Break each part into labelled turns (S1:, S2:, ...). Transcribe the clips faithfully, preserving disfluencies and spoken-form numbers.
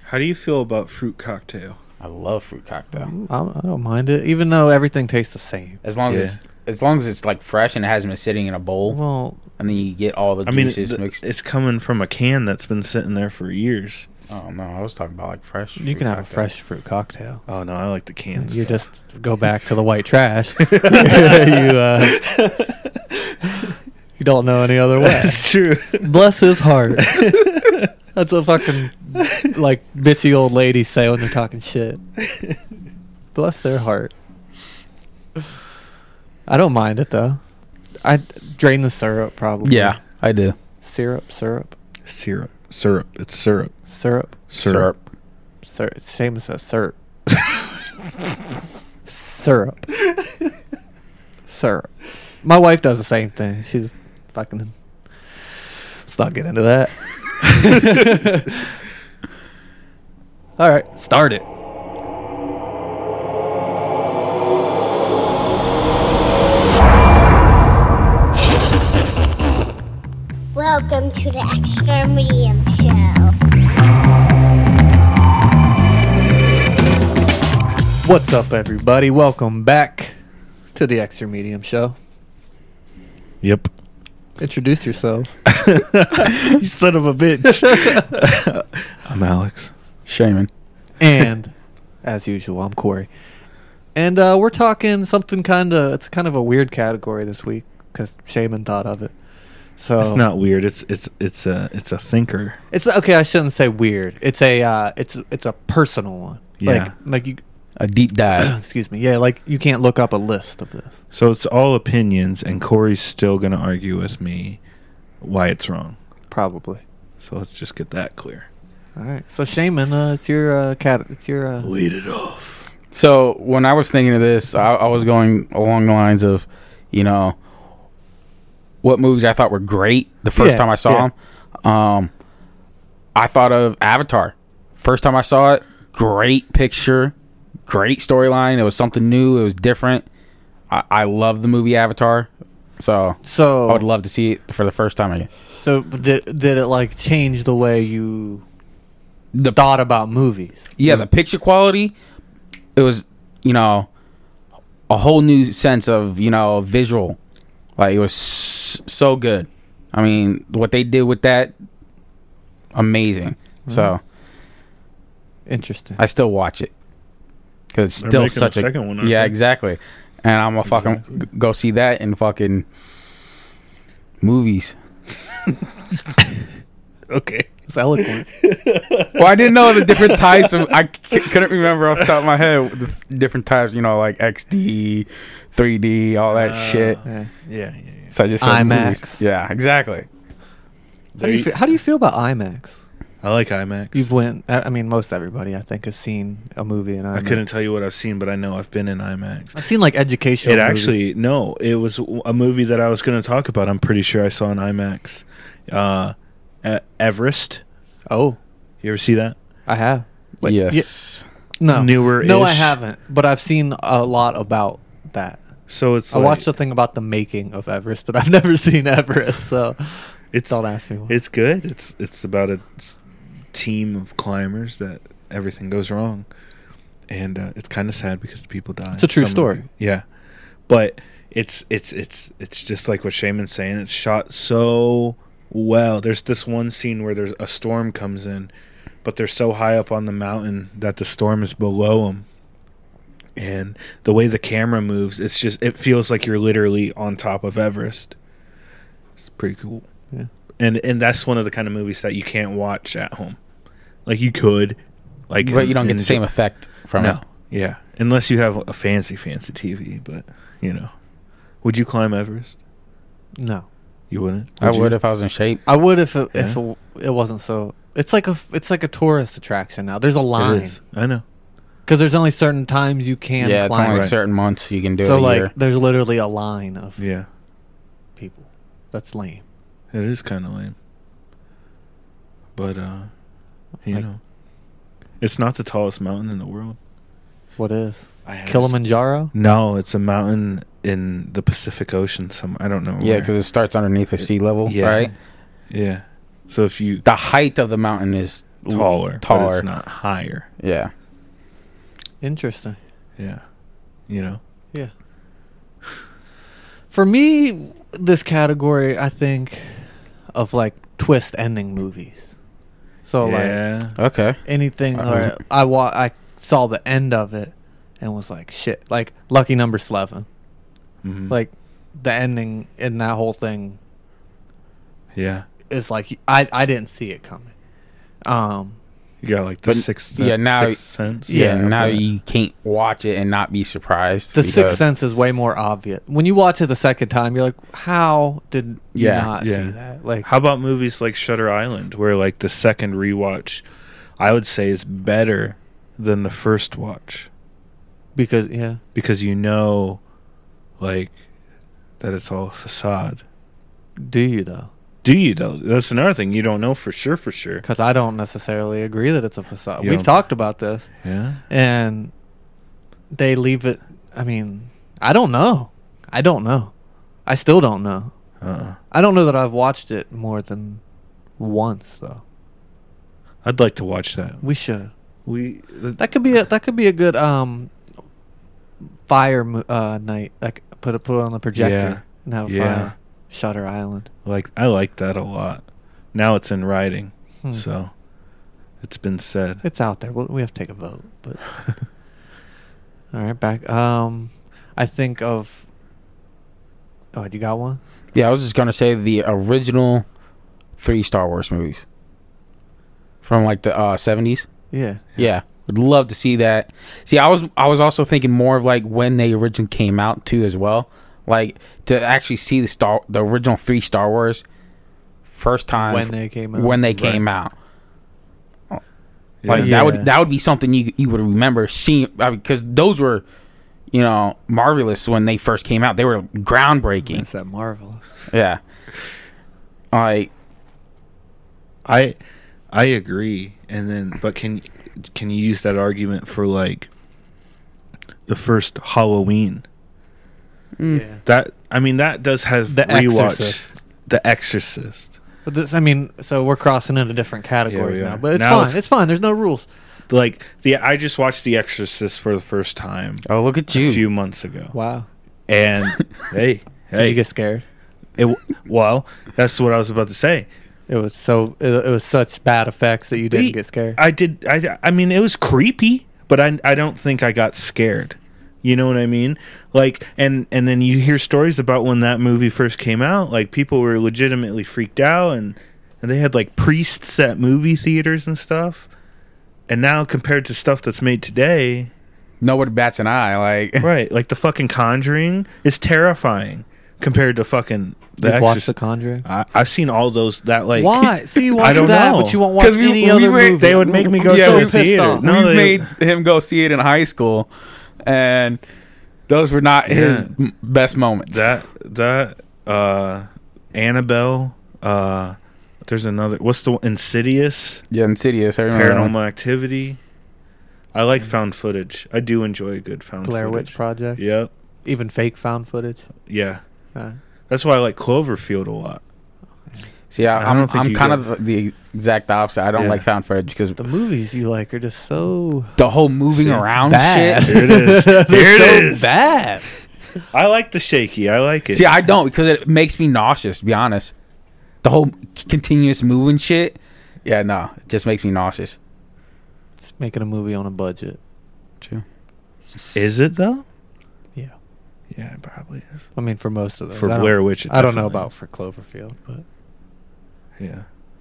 S1: How do you feel about fruit cocktail?
S2: I love fruit cocktail.
S3: I, I don't mind it, even though everything tastes the same.
S2: As long
S1: Yeah.
S2: as it's as long as it's like fresh and it hasn't been sitting in a bowl,
S3: Well,
S2: and then you get all the
S1: I mean,
S2: juices
S1: th-
S2: mixed.
S1: it's coming from a can that's been sitting there for years.
S2: Oh no, I was talking about like fresh.
S3: you
S2: fruit
S3: can have a
S2: cocktail.
S3: fresh fruit cocktail.
S1: Oh no, I like the cans.
S3: You just go back to the white trash. you uh, you don't know any other way.
S1: That's true.
S3: Bless his heart. That's what fucking like bitchy old ladies say when they're talking shit. Bless their heart. I don't mind it though. I drain the syrup probably.
S2: Yeah, I do.
S3: Syrup, syrup,
S1: Syrup, syrup. It's syrup.
S3: syrup,
S1: Syrup.
S3: syrup. Same as a syrup. Syrup. Syrup. My wife does the same thing. She's fucking. Let's not get into that. All right, start it.
S4: Welcome to the Extra Medium Show.
S3: What's up, everybody? Welcome back to the Extra Medium Show.
S1: Yep.
S3: Introduce yourselves.
S1: You son of a bitch. I'm Alex.
S2: Shaman.
S3: And, as usual, I'm Corey. And uh, we're talking something kind of, it's kind of a weird category this week because Shaman thought of it. So
S1: It's not weird. It's it's it's a it's a thinker.
S3: It's okay. I shouldn't say weird. It's a uh, it's it's a personal one.
S1: Yeah.
S3: Like like you.
S2: A deep dive.
S3: Excuse me. Yeah. Like you can't look up a list of this.
S1: So it's all opinions, and Corey's still gonna argue with me why it's wrong.
S3: Probably.
S1: So let's just get that clear.
S3: All right. So Shaman, uh, it's your uh, cat. It's your. Uh,
S1: Lead it off.
S2: So when I was thinking of this, I, I was going along the lines of, you know, what movies I thought were great the first
S3: Yeah,
S2: time I saw
S3: yeah.
S2: them. Um, I thought of Avatar. First time I saw it, great picture, great storyline. It was something new. It was different. I, I love the movie Avatar. So
S3: so
S2: I would love to see it for the first time again.
S3: So did did it like change the way you
S2: The
S3: thought about movies?
S2: Yeah, the picture quality, it was, you know, a whole new sense of, you know, visual. Like, it was s- so good. I mean, what they did with that, amazing. So,
S3: Interesting.
S2: I still watch it. Because it's
S1: They're
S2: still
S1: making
S2: such
S1: a
S2: a...
S1: second one, aren't
S2: yeah,
S1: they?
S2: exactly. And I'm going to fucking
S1: Exactly.
S2: g- go see that in fucking movies.
S1: Okay.
S3: It's eloquent.
S2: Well, I didn't know the different types of... I c- couldn't remember off the top of my head the f- different types, you know, like X D, three D, all that
S1: Uh,
S2: shit.
S3: Yeah.
S1: Yeah, yeah, yeah.
S2: So I just said
S3: IMAX.
S2: movies. Yeah, exactly.
S3: How do you feel, how do you feel about IMAX?
S1: I like IMAX.
S3: You've went. I I mean, most everybody I think has seen a movie in IMAX.
S1: I couldn't tell you what I've seen, but I know I've been in IMAX.
S3: I've seen like educational.
S1: It
S3: movies.
S1: actually no, it was a movie that I was going to talk about. I'm pretty sure I saw in IMAX. Uh, E- Everest.
S3: Oh,
S1: You ever see that?
S3: I have. Wait,
S2: Yes.
S3: yeah, no.
S1: Newer-ish.
S3: No, I haven't. But I've seen a lot about that.
S1: So it's
S3: I
S1: like,
S3: watched the thing about the making of Everest, but I've never seen Everest, so
S1: it's
S3: don't ask me. What.
S1: it's good. It's it's about a s- team of climbers that everything goes wrong, and uh, it's kind of sad because the people die.
S3: It's a true
S1: Some of
S3: story.
S1: them- Yeah, but it's it's it's it's just like what Shaman's saying. It's shot so well. There's this one scene where there's a storm comes in, but they're so high up on the mountain that the storm is below them. And the way the camera moves, it's just, it feels like you're literally on top of Everest. It's pretty cool.
S3: Yeah.
S1: And and that's one of the kind of movies that you can't watch at home. Like you could, like,
S2: But you don't get the
S1: enjoy-
S2: same effect from
S1: no,
S2: it.
S1: yeah, unless you have a fancy, fancy T V. But you know, would you climb Everest?
S3: No,
S1: You wouldn't.
S2: I
S1: you?
S2: would if I was in shape.
S3: I would if it, if
S1: Yeah.
S3: it, it wasn't so. It's like a it's like a tourist attraction now. There's a
S1: It
S3: line
S1: is. I know.
S3: because there's only certain times you can
S2: Yeah, it's
S3: climb.
S2: only
S1: Right.
S2: certain months you can do
S3: so
S2: it a
S3: like,
S2: year.
S3: there's literally a line of
S1: Yeah,
S3: people. That's lame.
S1: it is kind of lame. But uh, you
S3: Like-
S1: know, it's not the tallest mountain in the world.
S3: What is
S1: I had
S3: Kilimanjaro?
S1: No, it's a mountain in the Pacific Ocean. Some I don't know.
S2: Yeah,
S1: where.
S2: because it starts underneath the sea level,
S1: Yeah.
S2: right?
S1: Yeah. So if you
S2: The height of the mountain is
S1: taller, but
S2: taller.
S1: it's not higher.
S2: Yeah.
S3: Interesting.
S1: Yeah, you know.
S3: Yeah. For me, this category, I think of like twist ending movies. So
S1: yeah.
S3: like
S2: Okay.
S3: anything
S2: Uh-huh.
S3: where I wa- I saw the end of it and was like, shit. Like Lucky Number Eleven.
S1: Mhm.
S3: Like the ending in that whole thing
S1: yeah.
S3: is like I I didn't see it coming. Um.
S1: You got like the
S2: But,
S1: sixth,
S2: yeah, now-
S1: sixth sense.
S2: Yeah.
S3: Yeah,
S2: now
S3: but-
S2: you can't watch it and not be surprised.
S3: The
S2: because-
S3: Sixth Sense is way more obvious. When you watch it the second time, you're like, "How did you
S2: Yeah,
S3: not
S1: yeah.
S3: see that?" Like,
S1: How about movies like Shutter Island, where like the second rewatch, I would say, is better than the first watch
S3: because yeah,
S1: because you know, like, that it's all a facade.
S3: do you though?
S1: Do you though? That's another thing you don't know for sure. For sure.
S3: Because I don't necessarily agree that it's a facade.
S1: You
S3: We've
S1: don't-
S3: talked about this,
S1: Yeah.
S3: and they leave it. I mean, I don't know. I don't know. I still don't know.
S1: Uh-uh.
S3: I don't know that I've watched it more than once though.
S1: I'd like to watch that.
S3: We should.
S1: We.
S3: That could be a that could be a good um fire mo- uh night. Like put a put it on the projector
S1: Yeah.
S3: and have a
S1: Yeah.
S3: fire. Shutter Island.
S1: Like I like that a lot. Now it's in writing,
S3: Hmm.
S1: so it's been said.
S3: It's out there. We'll, we have to take a vote, but all right, back. Um, I think of. Oh, you got one?
S2: Yeah, I was just gonna say the original three Star Wars movies from like the uh, seventies.
S3: Yeah.
S2: Yeah, would love to see that. See, I was I was also thinking more of like when they originally came out too, as well. Like to actually see the star the original three Star Wars first time
S3: When they came out.
S2: when they
S1: Right.
S2: came out.
S1: Yeah.
S2: Like
S3: Yeah.
S2: that would that would be something you you would remember seeing because those were, you know, marvelous when they first came out. They were groundbreaking.
S3: That's that marvelous.
S2: Yeah. Like
S1: I I agree, and then but can can you use that argument for like the first Halloween?
S2: mm,
S3: Yeah.
S1: That I mean that does have
S3: The
S1: rewatch.
S3: Exorcist.
S1: The Exorcist.
S3: But this, I mean, so we're crossing into different categories
S1: we
S3: now,
S1: are.
S3: but it's
S1: Now
S3: fine.
S1: it's-
S3: It's fine. There's no rules.
S1: Like the I just watched The Exorcist for the first time
S2: oh, look at
S1: a
S2: you.
S1: few months ago,
S3: Wow.
S1: and hey,
S3: Did
S1: hey,
S3: you get scared?
S1: it, w- well, that's what I was about to say.
S3: It was so. It, it was such bad effects that you didn't
S1: We-
S3: get scared.
S1: I did. I. I mean, it was creepy, but I. I don't think I got scared. You know what I mean? Like, and and then you hear stories about when that movie first came out. Like, people were legitimately freaked out, and and they had like priests at movie theaters and stuff. And now compared to stuff that's made today,
S2: Nobody bats an eye. Like
S1: right? Like the fucking Conjuring is terrifying compared to fucking the
S3: You've watched
S1: Exorcist.
S3: The Conjuring.
S1: I, I've seen all those. That like
S3: Why? See, you
S1: I
S3: watch
S1: don't
S3: that,
S1: know.
S3: but you won't watch
S2: 'Cause we-
S3: any
S2: we
S3: other
S2: were-
S3: movie.
S1: they would make me go
S3: I'm
S1: to
S3: so
S1: the
S3: pissed
S1: theater.
S3: off.
S1: No,
S2: we
S1: they-
S2: made him go see it in high school, and those were not his
S1: Yeah.
S2: m- best moments.
S1: That that uh Annabelle, uh there's another what's the one? Insidious,
S2: yeah, Insidious. I remember that one.
S1: Paranormal Activity. I like found footage. I do enjoy a good found
S3: Blair
S1: footage.
S3: Witch Project.
S1: Yep.
S3: Even fake found footage.
S1: Yeah.
S3: Uh,
S1: That's why I like Cloverfield a lot.
S2: See, I,
S1: I
S2: I'm
S1: don't think
S2: I'm
S1: you
S2: kind
S1: get-
S2: of the exact opposite. I don't
S1: Yeah.
S2: like found footage because
S3: the movies you like are just so
S2: the whole moving
S1: See,
S2: around
S3: bad.
S2: shit.
S1: Here it is.
S3: They're
S1: Here it
S3: so
S1: is.
S3: bad.
S1: I like the shaky. I like it.
S2: See, I don't because it makes me nauseous. To be honest, the whole c- continuous moving shit. Yeah, no, it just makes me nauseous.
S3: It's making a movie on a budget.
S2: True.
S1: Is it though?
S3: Yeah.
S1: Yeah, it probably is.
S3: I mean, for most of those.
S1: For
S3: I don't-
S1: Blair Witch, it
S3: I don't know
S1: definitely
S3: about
S1: is.
S3: for Cloverfield, but
S1: Yeah.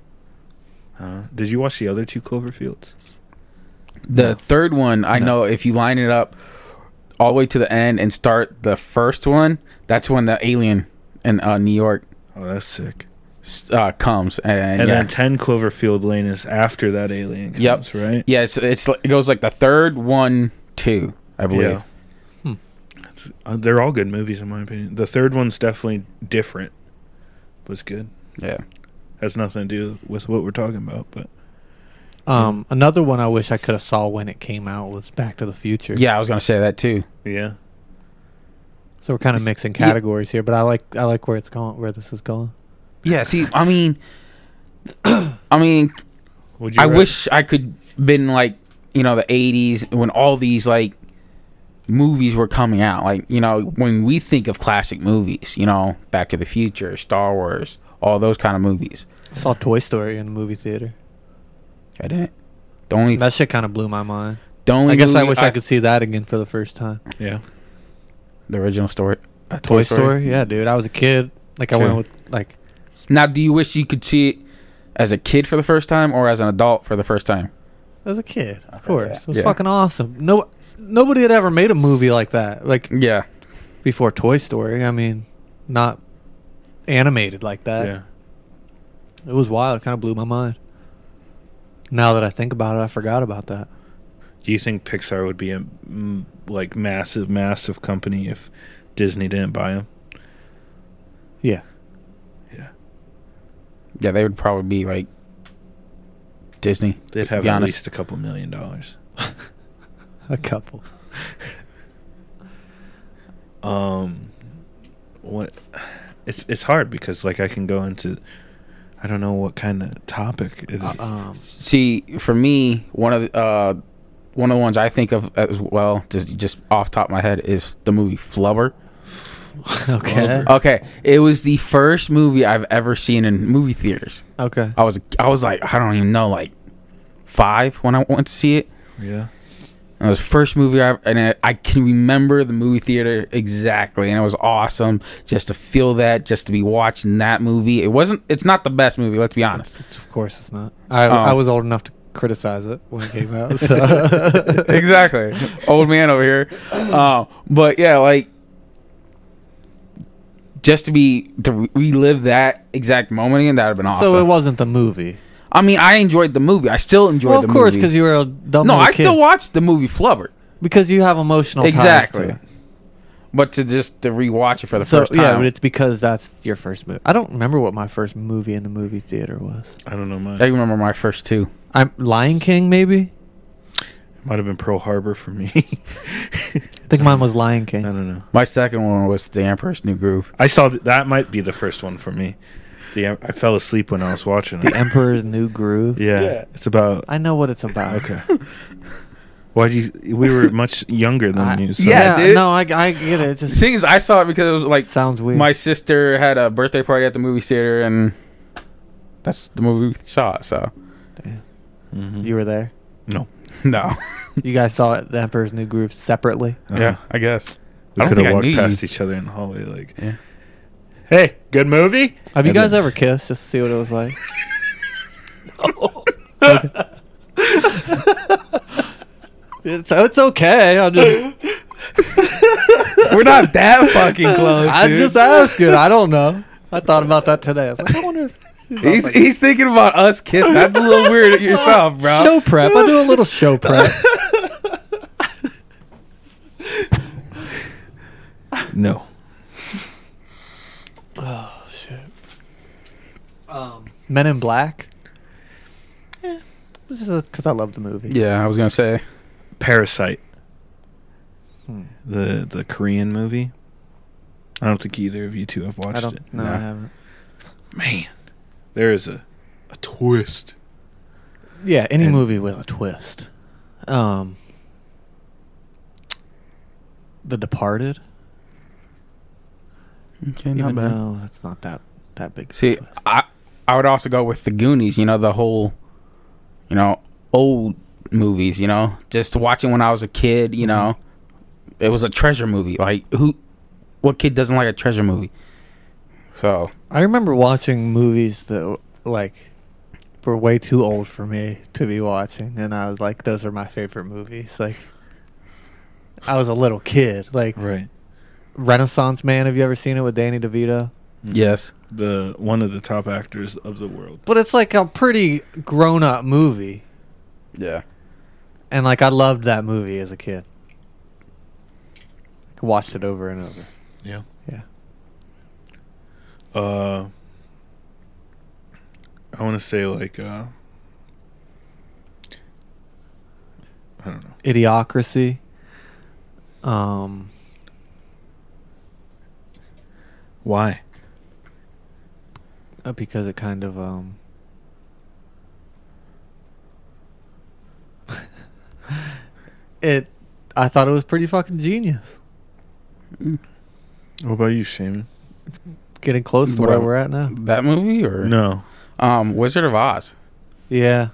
S1: Uh, did you watch the other two Cloverfields?
S2: The
S3: No.
S2: third one, I
S3: No.
S2: know if you line it up all the way to the end and start the first one, that's when the alien in uh, New York
S1: Oh, that's sick.
S2: s- uh, comes, and,
S1: And
S2: yeah,
S1: then ten Cloverfield Lane is after that alien
S2: Yep.
S1: comes, right?
S2: yeah, it's, it's like- it goes like the third one, two, I believe.
S3: Hmm.
S1: It's, uh, they're all good movies in my opinion. The third one's definitely different, but it's good.
S2: Yeah,
S1: Has nothing to do with what we're talking about, but
S3: um, another one I wish I could have saw when it came out was Back to the Future.
S2: yeah, I was gonna say that too.
S1: yeah.
S3: So we're kind of mixing categories here, but I like I like where it's going, where this is going.
S2: Yeah, see, I mean, I mean,
S1: Would you
S2: I
S1: rather-
S2: wish I could been like, you know, the eighties when all these like movies were coming out. Like, you know, when we think of classic movies, you know, Back to the Future, Star Wars, all those kind of movies.
S3: I saw Toy Story in the movie theater.
S2: I didn't. The only,
S3: That shit kind of blew my mind.
S2: the only
S3: I guess I
S2: movie
S3: wish I could see that again for the first time.
S1: Yeah.
S2: the original story. Uh,
S3: Toy, Story? Yeah, dude. I was a kid. Like, I
S2: Sure.
S3: went with, like,
S2: Now, do you wish you could see it as a kid for the first time or as an adult for the first time?
S3: as a kid. Of
S2: Okay,
S3: course.
S2: yeah.
S3: It was
S2: Yeah.
S3: fucking awesome. No, nobody had ever made a movie like that. Like,
S2: Yeah.
S3: before Toy Story. I mean, not animated like that.
S1: Yeah.
S3: It was wild. It kind of blew my mind. Now that I think about it, I forgot about that.
S1: Do you think Pixar would be a mm, like massive, massive company if Disney didn't buy them?
S3: Yeah.
S1: Yeah.
S2: Yeah, they would probably be like Disney.
S1: They'd have
S2: be
S1: at
S2: honest.
S1: least a couple million dollars.
S3: A couple.
S1: Um, what? It's it's hard because like I can go into, I don't know what kind of topic it is.
S3: Uh, um,
S2: See, for me, one of the uh, one of the ones I think of as well, just just off the top of my head, is the movie Flubber.
S3: okay.
S2: Okay, it was the first movie I've ever seen in movie theaters.
S3: Okay.
S2: I was I was like I don't even know like five when I went to see it.
S1: Yeah.
S2: It was the first movie I and I, I can remember the movie theater exactly, and it was awesome just to feel that, just to be watching that movie. It wasn't. It's not the best movie. Let's be honest.
S3: It's, it's, of course it's not. I,
S2: Um,
S3: I was old enough to criticize it when it came out. So.
S2: Exactly, old man over here. Uh, but yeah, like just to be to re- relive that exact moment again, that would have been awesome.
S3: So it wasn't the movie.
S2: I mean, I enjoyed the movie. I still enjoyed
S3: Well,
S2: the
S3: of course,
S2: movie.
S3: because you were a dumb
S2: no,
S3: little
S2: I
S3: kid.
S2: still watched the movie Flubber.
S3: Because you have emotional ties
S2: Exactly.
S3: to it.
S2: But to just to rewatch it for the
S3: So,
S2: first time.
S3: yeah, but it's because that's your first movie. I don't remember what my first movie in the movie theater was.
S1: I don't know. Mine
S2: I remember my first two.
S3: I'm Lion King, maybe.
S1: might have been Pearl Harbor for me.
S3: I think mine was Lion
S1: I
S3: King.
S1: don't know.
S2: My second one was The Emperor's New Groove.
S1: I saw th- that might be the first one for me. The Em- I fell asleep when I was watching it.
S3: The Emperor's New Groove.
S1: yeah,
S2: Yeah.
S1: it's about.
S3: I know what it's about.
S1: Okay. Why do you? We were much younger than
S3: I-
S1: you. So.
S2: Yeah, dude.
S3: no, I, I get it. It
S2: The
S3: just
S2: thing is, I saw it because it was like
S3: sounds weird.
S2: my sister had a birthday party at the movie theater, and that's the movie we saw. So
S3: Damn.
S1: Mhm.
S3: You were there.
S1: No.
S2: no,
S3: You guys saw it, The Emperor's New Groove separately.
S1: Uh-huh.
S2: yeah, I guess
S1: We
S2: I don't
S1: could
S2: think
S1: have
S2: I
S1: walked
S2: knew
S1: past
S2: you.
S1: each other in the hallway, like,
S2: Yeah.
S1: "Hey, good movie."
S3: Have you
S1: And
S3: guys
S1: then-
S3: ever kissed just to see what it was like? It's it's okay. I'm just
S2: We're not that fucking close.
S3: I'm
S2: dude.
S3: just asking. I don't know. I thought about that today. I was like, I wonder. If
S2: He's he's thinking about us kissing. That's a little weird yourself, bro.
S3: Show prep. I do a little show prep.
S1: No.
S3: Oh shit. Um, Men in Black. Yeah, because I love the movie.
S2: Yeah, I was gonna say.
S1: Parasite,
S3: Hmm.
S1: the the Korean movie. I don't think either of you two have watched
S3: I don't.
S1: it.
S3: No, I haven't.
S1: Man, there is a a twist.
S3: Yeah, any
S1: And-
S3: movie with a twist. Um, The Departed.
S2: Okay, not
S3: Even
S2: bad.
S3: though it's not that that big. of a
S2: See,
S3: twist.
S2: I I would also go with the Goonies. You know, the whole, you know, old movies. You know, just watching when I was a kid. You know, it was a treasure movie. Like who, what kid doesn't like a treasure movie? So
S3: I remember watching movies that like were way too old for me to be watching, and I was like, those are my favorite movies. Like, I was a little kid. Like
S1: Right.
S3: Renaissance Man. Have you ever seen it with Danny DeVito?
S2: yes,
S1: The one of the top actors of the world.
S3: But it's like a pretty grown up movie,
S2: yeah.
S3: and like I loved that movie as a kid. I watched it over and over.
S1: Yeah.
S3: Yeah.
S1: Uh, I want to say like uh, I don't know.
S3: Idiocracy. Um,
S1: Why?
S3: uh, because it kind of um it. I thought it was pretty fucking genius.
S1: What about you, Shaman?
S3: Getting close to
S2: What
S3: where
S2: I-
S3: we're at now.
S2: That movie or
S1: No.
S2: um Wizard of Oz.
S3: Yeah.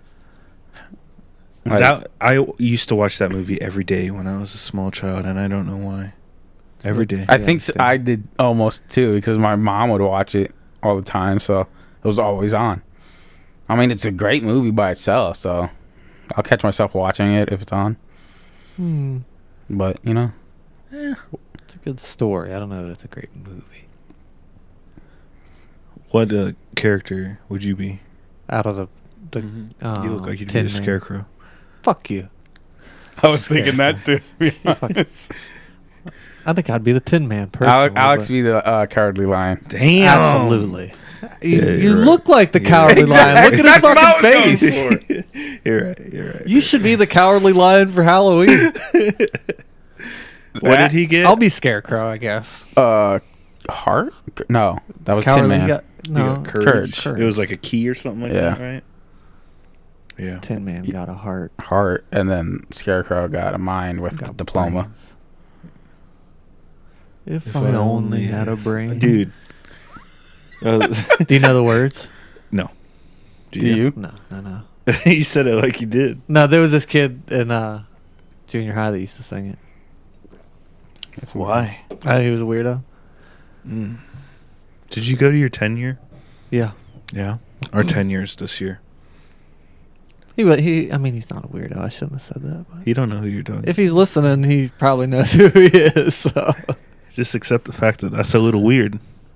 S2: Like,
S1: That I used to watch that movie every day when I was a small child, and I don't know why. Every day.
S2: I
S3: Yeah,
S2: think s
S3: same.
S2: I did almost too because my mom would watch it all the time, so it was always on. I mean, it's a great movie by itself, so I'll catch myself watching it if it's on.
S3: Hmm.
S2: But you know,
S3: It's a good story. I don't know that it's a great movie.
S1: What uh, character would you be?
S3: Out of the, the
S1: Mhm. you look
S3: um,
S1: like you'd be
S3: Tin
S1: the
S3: Man.
S1: Scarecrow.
S3: Fuck you.
S2: I was
S3: Scared.
S2: thinking that too. To be honest.
S3: I think I'd be the Tin Man personally.
S2: Alex, Alex
S3: but-
S2: be the uh, Cowardly Lion.
S1: Damn.
S3: Absolutely. You,
S1: Yeah,
S3: you
S1: you're right.
S3: look like the Cowardly Lion. Look at his
S2: That's what I
S3: fucking
S2: was going
S3: face.
S2: for.
S1: You're right. You're right.
S3: You should be the Cowardly Lion for Halloween.
S1: What did he get?
S3: I'll be Scarecrow, I guess.
S2: Uh, Heart? No, that was Tin
S3: Cowardly
S2: Man.
S3: got-
S1: He
S3: no,
S1: got courage.
S2: Courage.
S1: It was like a key or something like
S2: Yeah.
S1: that, right? Yeah.
S3: Tin Man got a heart.
S2: Heart, and then Scarecrow got a mind with
S3: Got
S2: diploma.
S3: brains. If, I, only had a brain.
S1: Dude. Uh,
S3: Do you know the words?
S1: no.
S2: Do you?
S3: No, no, no.
S1: You said it like you did.
S3: No, there was this kid in uh, junior high that used to sing it.
S2: That's
S1: Why?
S3: Uh, he was a weirdo.
S1: Mm. Did you go to your ten year?
S3: Yeah.
S1: Yeah. Our ten years this year.
S3: He, wa- he. I mean, he's not a weirdo. I shouldn't have said that. But
S1: You don't know who you're talking.
S3: if he's listening, he probably knows who he is. So
S1: Just accept the fact that that's a little weird.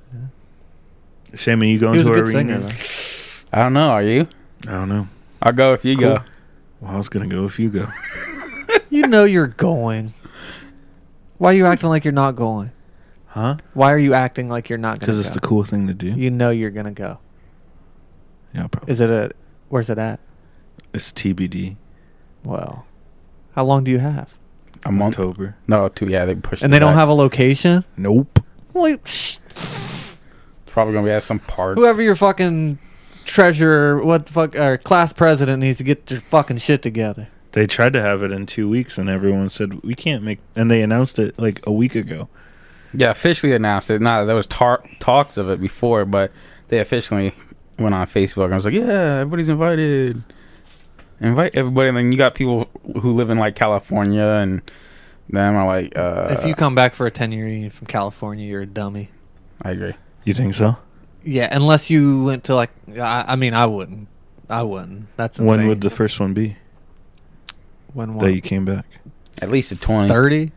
S3: Yeah.
S1: Shaman, you
S3: he
S1: going
S3: was
S1: to
S3: a
S1: our
S3: good singer,
S1: reunion?
S2: I don't know. Are you?
S1: I don't know.
S2: I'll go if you
S1: Cool.
S2: go.
S1: Well, I was gonna go if you go.
S3: though. You know you're going. Why are you acting like you're not going?
S1: Huh?
S3: Why are you acting like you're not going?
S1: Because it's the cool thing to do.
S3: You know you're gonna go.
S1: Yeah, probably.
S3: Is it a? Where's it at?
S1: It's T B D.
S3: Well, how long do you have?
S2: A month?
S1: October.
S2: No, two. Yeah, they pushed.
S3: And
S2: it
S3: they don't
S2: back.
S3: have a location.
S1: Nope.
S3: Well, you- shh.
S2: It's probably gonna be at some park.
S3: Whoever your fucking treasurer, what the fuck, or class president needs to get your fucking shit together.
S1: They tried to have it in two weeks, and everyone said we can't make. And they announced it like a week ago.
S2: Yeah, officially announced it. Nah, there was tar- talks of it before, but they officially went on Facebook and was like, "Yeah, everybody's invited. Invite everybody." And then you got people who live in like California, and them are like, uh,
S3: If you come back for a ten-year reunion from California, you're a dummy.
S2: I agree.
S1: You think so?
S3: Yeah, unless you went to like, I, I mean, I wouldn't. I wouldn't. That's insane.
S1: When would the first one be
S3: when
S1: that you came back?
S2: At least a twenty.
S3: thirty?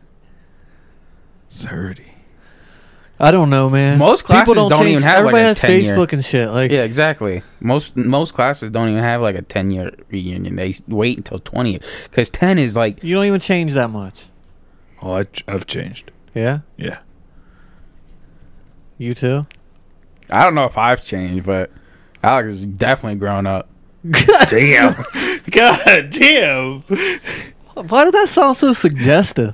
S1: Thirty.
S3: I don't know, man.
S2: Most classes don't
S3: change-
S2: even have, like,
S3: Everybody
S2: a
S3: has
S2: ten-year.
S3: Facebook and shit. Like,
S2: Yeah, exactly. Most most classes don't even have like a ten year reunion. They s- wait until twenty because ten is like
S3: you don't even change that much.
S1: Oh, I, I've changed.
S3: Yeah,
S1: Yeah.
S3: you too.
S2: I don't know if I've changed, but Alex is definitely grown up.
S1: Damn. God damn.
S3: Why did that sound so suggestive?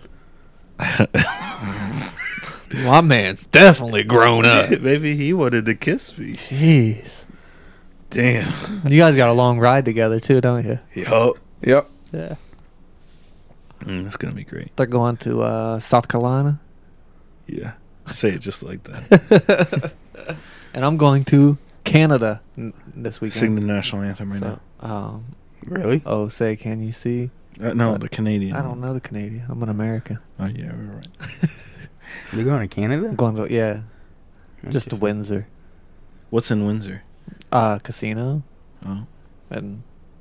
S3: My man's definitely grown up.
S1: Maybe he wanted to kiss me.
S3: Jeez,
S1: Damn.
S3: you guys got a long ride together too, don't you?
S1: Yup.
S2: Yep.
S3: Yeah.
S1: Mm, it's gonna be great.
S3: They're going to uh, South Carolina,
S1: Yeah. Say it just like that.
S3: and I'm going to Canada n- this weekend.
S1: Sing the national anthem right
S3: So, um,
S2: Really?
S3: oh, say, can you see?
S1: now. Uh, no,
S3: but
S1: the Canadian.
S3: I don't know the Canadian. I'm an American.
S1: Oh yeah, we're right.
S2: You're going to Canada?
S3: I'm going to yeah, just to Windsor,
S1: What's in Windsor?
S3: uh, casino,
S1: Oh.
S3: and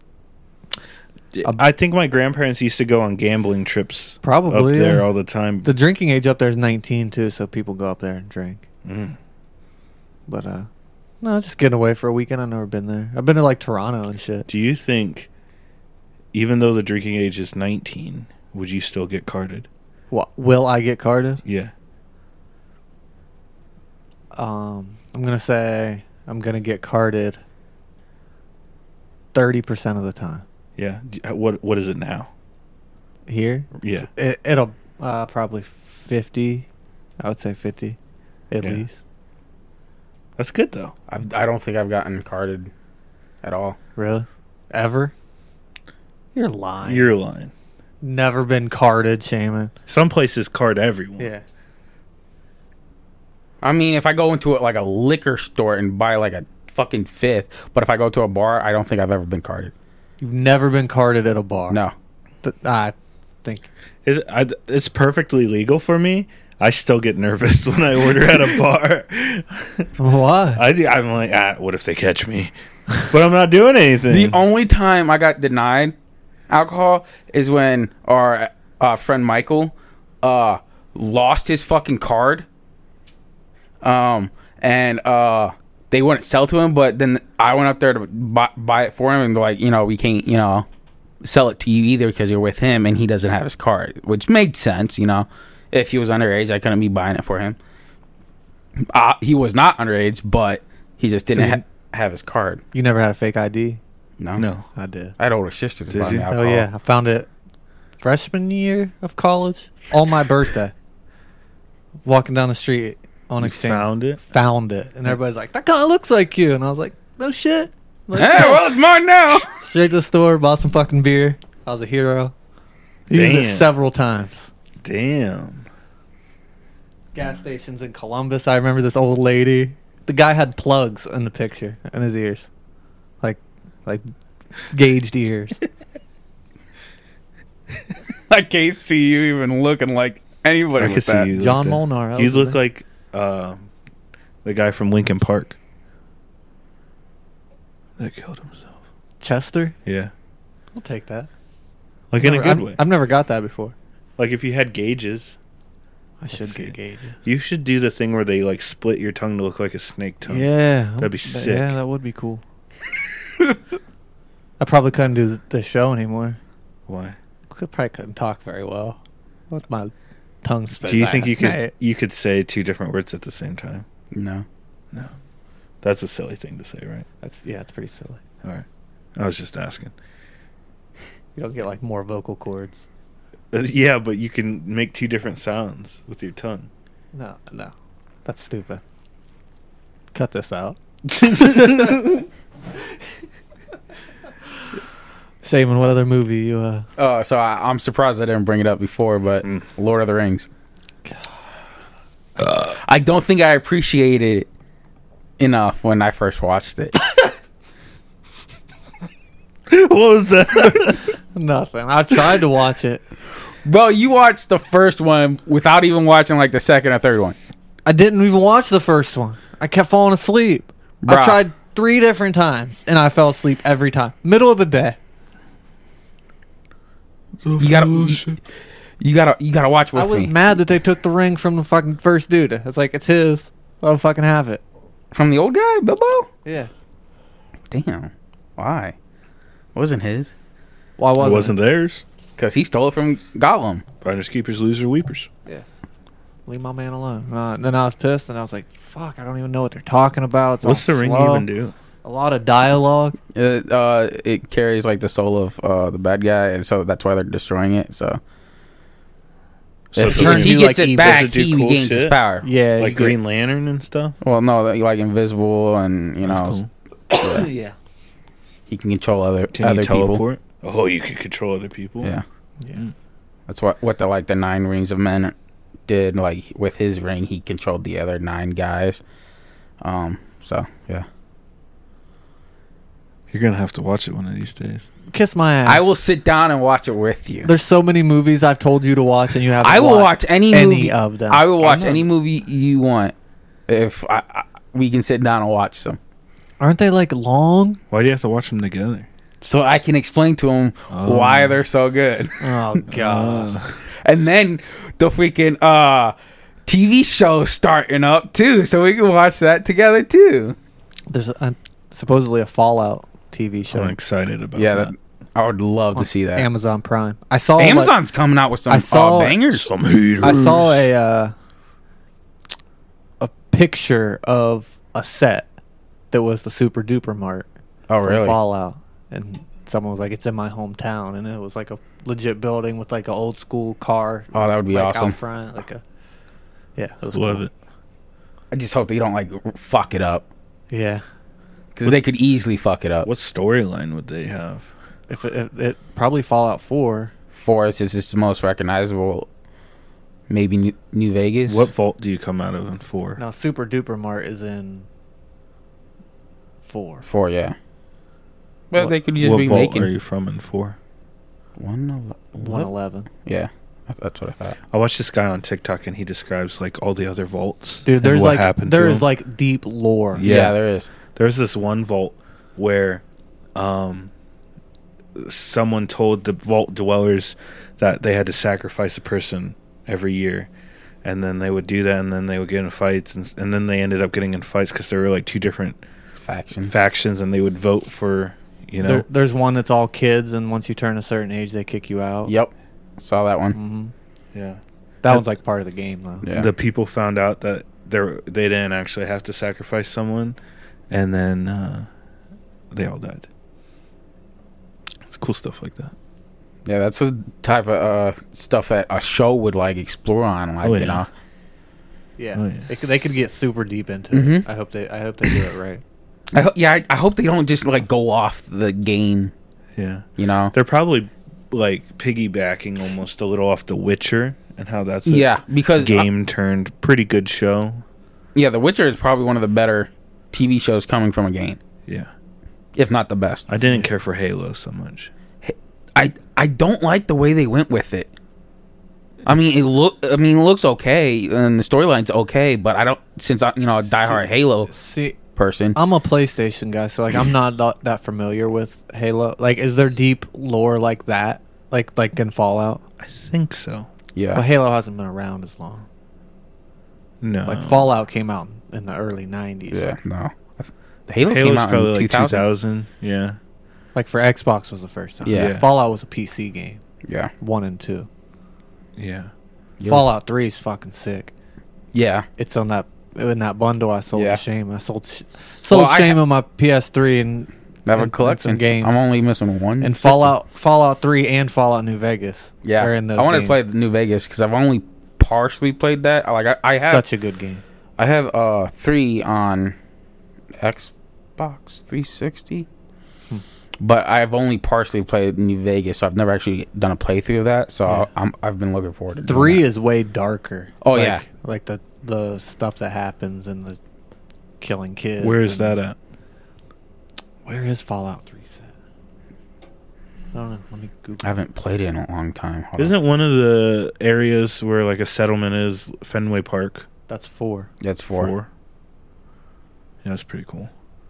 S1: I think my grandparents used to go on gambling trips
S3: probably
S1: up there
S3: yeah.
S1: all the time.
S3: The drinking age up there is nineteen too, so people go up there and drink.
S1: Mm.
S3: But uh, no, just getting away for a weekend. I've never been there. I've been to like Toronto and shit.
S1: Do you think, even though the drinking age is nineteen, would you still get carded?
S3: What, will I get carded?
S1: Yeah.
S3: Um, I'm gonna say I'm gonna get carded thirty percent of the time.
S1: Yeah. D- uh, What What is it now?
S3: Here,
S1: Yeah.
S3: it, it'll uh, probably fifty. I would say fifty, at
S1: Yeah.
S3: least.
S1: That's good though.
S2: I've, I don't think I've gotten carded at all.
S3: Really? Ever? You're lying.
S1: You're lying.
S3: Never been carded, Shaman.
S1: Some places card everyone.
S3: Yeah.
S2: I mean, if I go into it like a liquor store and buy like a fucking fifth, but if I go to a bar, I don't think I've ever been carded.
S3: You've never been carded at a bar.
S2: No.
S3: Th- I think.
S1: It's, I, it's perfectly legal for me. I still get nervous when I order at a bar.
S3: Why?
S1: I think I'm like, ah, what if they catch me? But I'm not doing anything.
S2: The only time I got denied alcohol is when our uh, friend Michael uh, lost his fucking card. Um, and uh, they wouldn't sell to him, but then I went up there to buy, buy it for him, and they're like, you know, we can't, you know, sell it to you either because you're with him and he doesn't have his card, which made sense, you know. If he was underage, I couldn't be buying it for him. Uh, he was not underage, but he just didn't
S3: So you-
S2: ha- have his card.
S3: You never had a fake I D?
S2: No,
S1: No.
S3: I did.
S2: I had older sisters.
S1: Did
S2: buy
S1: you?
S2: me
S3: Oh
S2: alcohol.
S3: yeah, I found it freshman year of college on my birthday. Walking down the street on
S1: You
S3: exchange,
S1: found it?
S3: found it, and everybody's like, "That kind of looks like you," and I was like, "No shit." Like,
S2: Hey, well, it's mine now.
S3: straight to the store, bought some fucking beer. I was a hero. Used it
S1: Damn.
S3: several times.
S1: Damn.
S3: Gas stations in Columbus. I remember this old lady. The guy had plugs in the picture in his ears, like, like gauged ears.
S2: I can't see you even looking like anybody
S1: I
S2: with
S1: could see
S2: that.
S1: you.
S3: John
S1: like that.
S3: Molnar. that
S1: You
S3: was his
S1: look
S3: name.
S1: like uh, the guy from Lincoln Park that killed himself.
S3: Chester.
S1: Yeah.
S3: I'll take that.
S1: Like in a
S3: Never-
S1: good
S3: I've,
S1: way.
S3: I've never got that before.
S1: Like if you had gauges,
S3: I should
S1: see.
S3: get gauges.
S1: you should do the thing where they like split your tongue to look like a snake tongue.
S3: Yeah,
S1: That'd be
S3: Th-
S1: sick.
S3: Yeah, that would be cool. I probably couldn't do the show anymore.
S1: Why?
S3: I probably couldn't talk very well with my tongue spit.
S1: Do you think
S3: fast.
S1: you could
S3: Hey.
S1: you could say two different words at the same time?
S2: No.
S1: No. That's a silly thing to say, right?
S3: That's yeah, it's pretty silly.
S1: All right. I was just asking.
S3: You don't get like more vocal cords.
S1: Uh, yeah, but you can make two different sounds with your tongue.
S3: No, no, that's stupid. Cut this out. Shaman, what other movie you uh?
S2: Oh, so I, I'm surprised I didn't bring it up before, but
S1: Mm.
S2: Lord of the Rings. I don't think I appreciated it enough when I first watched it.
S1: What was that?
S3: Nothing. I tried to watch it.
S2: Bro, you watched the first one without even watching like the second or third one.
S3: I didn't even watch the first one. I kept falling asleep.
S2: Bruh.
S3: I tried three different times, and I fell asleep every time. Middle of the day.
S2: You gotta, you, you gotta, you gotta watch with
S3: I was
S2: me.
S3: mad that they took the ring from the fucking first dude. It's like, it's his. I'll fucking have it.
S2: From the old guy, Bilbo.
S3: Yeah.
S2: Damn, why? Wasn't his?
S3: Why
S1: It
S3: wasn't it?
S1: wasn't theirs.
S2: Because he stole it from Gollum.
S1: Finders, keepers, losers, weepers.
S3: Yeah. Leave my man alone. Uh, and then I was pissed, and I was like, fuck, I don't even know what they're talking about. It's
S1: What's the
S3: all
S1: ring
S3: slow.
S1: even do?
S3: A lot of dialogue.
S2: It, uh, it carries like the soul of uh, the bad guy, and so that's why they're destroying it. So,
S1: So
S2: if,
S1: does
S2: he,
S3: turn
S2: if
S1: it-
S2: he
S3: you,
S2: gets
S3: like,
S2: it
S3: evil?
S2: back,
S1: Does it do
S2: he
S1: cool
S2: regains his
S1: shit?
S2: power.
S3: Yeah.
S1: like
S3: you get-
S1: Green Lantern and stuff?
S2: Well, no, like invisible, and you know,
S1: That's cool.
S2: yeah,
S3: yeah.
S2: he can control other
S1: Can
S2: other
S1: you
S2: people.
S1: teleport? Oh, you can control other people?
S2: Yeah,
S3: Yeah.
S2: that's what what the like the nine rings of men did. Like with his ring, he controlled the other nine guys. Um. So yeah,
S1: You're going to have to watch it one of these days.
S3: Kiss my ass.
S2: I will sit down and watch it with you.
S3: There's so many movies I've told you to watch, and you haven't
S2: I will
S3: watched
S2: watch any
S3: any
S2: movie.
S3: of them.
S2: I will watch
S1: I'm not-
S2: any movie you want if I, I, we can sit down and watch them,
S3: Aren't they like long?
S1: Why do you have to watch them together?
S2: so I can explain to them
S1: Oh.
S2: why they're so good.
S3: Oh god.
S1: Uh,
S2: And then the freaking uh, T V show starting up too, so we can watch that together too.
S3: There's a, a, supposedly a Fallout T V show
S1: I'm excited about
S2: Yeah,
S1: that.
S2: that, I would love to
S3: on
S2: see that.
S3: Amazon Prime. I saw like,
S2: Amazon's coming out with some
S3: I saw-
S2: uh, bangers.
S1: Some haters.
S3: I saw a uh, a picture of a set that was the Super Duper Mart
S2: Oh,
S3: from
S2: really?
S3: Fallout, and someone was like, "It's in my hometown," and it was like a legit building with like an old school car.
S2: Oh, that would be
S3: like,
S2: awesome.
S3: Out front, like a yeah, it was
S1: Love
S3: cool.
S1: it.
S2: I just hope they don't like fuck it up,
S3: Yeah,
S2: because they could easily fuck it up.
S1: What storyline would they have?
S3: if it, it, it probably Fallout Four.
S2: four is just the most recognizable. Maybe New, New Vegas.
S1: What vault do you come out of in four?
S3: No, Super Duper Mart is in four.
S2: Four, yeah. Well,
S3: What-
S2: they could just
S1: what
S2: be
S1: vault
S2: making
S1: are you from in four?
S2: one. ele-
S3: One
S2: what?
S3: eleven.
S2: Yeah, that's- that's what I thought.
S1: I watched this guy on TikTok and he describes like all the other vaults.
S3: Dude,
S1: and
S3: there's
S1: what
S3: like
S1: happened to
S3: there's
S1: them.
S3: like deep lore.
S1: Yeah.
S2: Yeah, there is.
S1: There's this one vault where um someone told the vault dwellers that they had to sacrifice a person every year, and then they would do that, and then they would get in fights, and, and then they ended up getting in fights because there were like two different
S2: Factions.
S1: factions, and they would vote for, you know.
S3: There, there's one that's all kids, and once you turn a certain age, they kick you out.
S2: Yep, saw that one.
S3: hmm
S1: Yeah.
S3: That
S1: And
S3: one's like part of the game, though.
S2: Yeah.
S1: The people found out that they they didn't actually have to sacrifice someone, and then uh, they all died. It's cool stuff like that.
S2: Yeah, that's the type of uh, stuff that a show would like explore on, like
S1: Oh, yeah.
S2: you know.
S3: Yeah,
S1: Oh, yeah.
S3: They, could, they could get super deep into
S2: Mhm.
S3: it. I hope they. I hope they do it right.
S2: I ho- yeah, I, I hope they don't just like go off the game,
S1: Yeah.
S2: you know.
S1: They're probably like piggybacking almost a little off The Witcher and how that's a
S2: Yeah, because
S1: game turned pretty good show.
S2: yeah, The Witcher is probably one of the better T V shows coming from a game,
S1: Yeah.
S2: if not the best.
S1: I didn't care for Halo so much.
S2: I I don't like the way they went with it. I mean, it look. I mean, it looks okay, and the storyline's okay, but I don't. Since I, you know, a diehard Halo
S3: See,
S2: person.
S3: I'm a PlayStation guy, so like I'm not tha- that familiar with Halo. Like, is there deep lore like that? Like, like in Fallout?
S1: I think so.
S2: Yeah,
S3: Well, Halo hasn't been around as long.
S1: No.
S3: Like Fallout came out in the early nineties.
S2: yeah,
S3: Like,
S2: no. Halo
S1: Halo's
S2: came out
S1: probably
S2: in
S1: like
S2: two
S1: two
S2: thousand.
S1: thousand. Yeah.
S3: like for Xbox was the first time.
S2: Yeah.
S1: Yeah.
S3: Fallout was a P C game.
S2: Yeah,
S3: One and two.
S1: Yeah.
S2: Yeah.
S3: Fallout three is fucking sick.
S2: yeah.
S3: It's on that in that bundle I sold
S2: Yeah.
S3: to Shame. I sold sh- sold
S2: Well, I
S3: Shame
S2: ha-
S3: on my P S three and
S2: I have
S3: and-
S2: a
S3: and
S2: collection
S3: some games.
S2: I'm only missing one.
S3: and
S2: system.
S3: Fallout Fallout three and Fallout New Vegas.
S2: Yeah,
S3: are in those
S2: I wanted to
S3: games.
S2: play the New Vegas because I've only partially played that. Like I, I have,
S3: Such a good game.
S2: I have uh three on Xbox three sixty,
S3: Hmm.
S2: but I've only partially played New Vegas, so I've never actually done a playthrough of that. So
S3: Yeah.
S2: I'm, I've been looking forward to doing
S3: Three
S2: that.
S3: is way darker.
S2: Oh,
S3: Like-
S2: yeah.
S3: like the the stuff that happens and the killing kids.
S1: Where is
S3: and-
S1: that at?
S3: Where is Fallout three set? I don't know. Let me Google.
S2: I haven't played it in a long time. Hold
S1: Isn't
S2: on.
S1: it one of the areas where like a settlement is Fenway Park?
S3: That's four.
S2: That's four.
S1: Four. Yeah, that's pretty cool.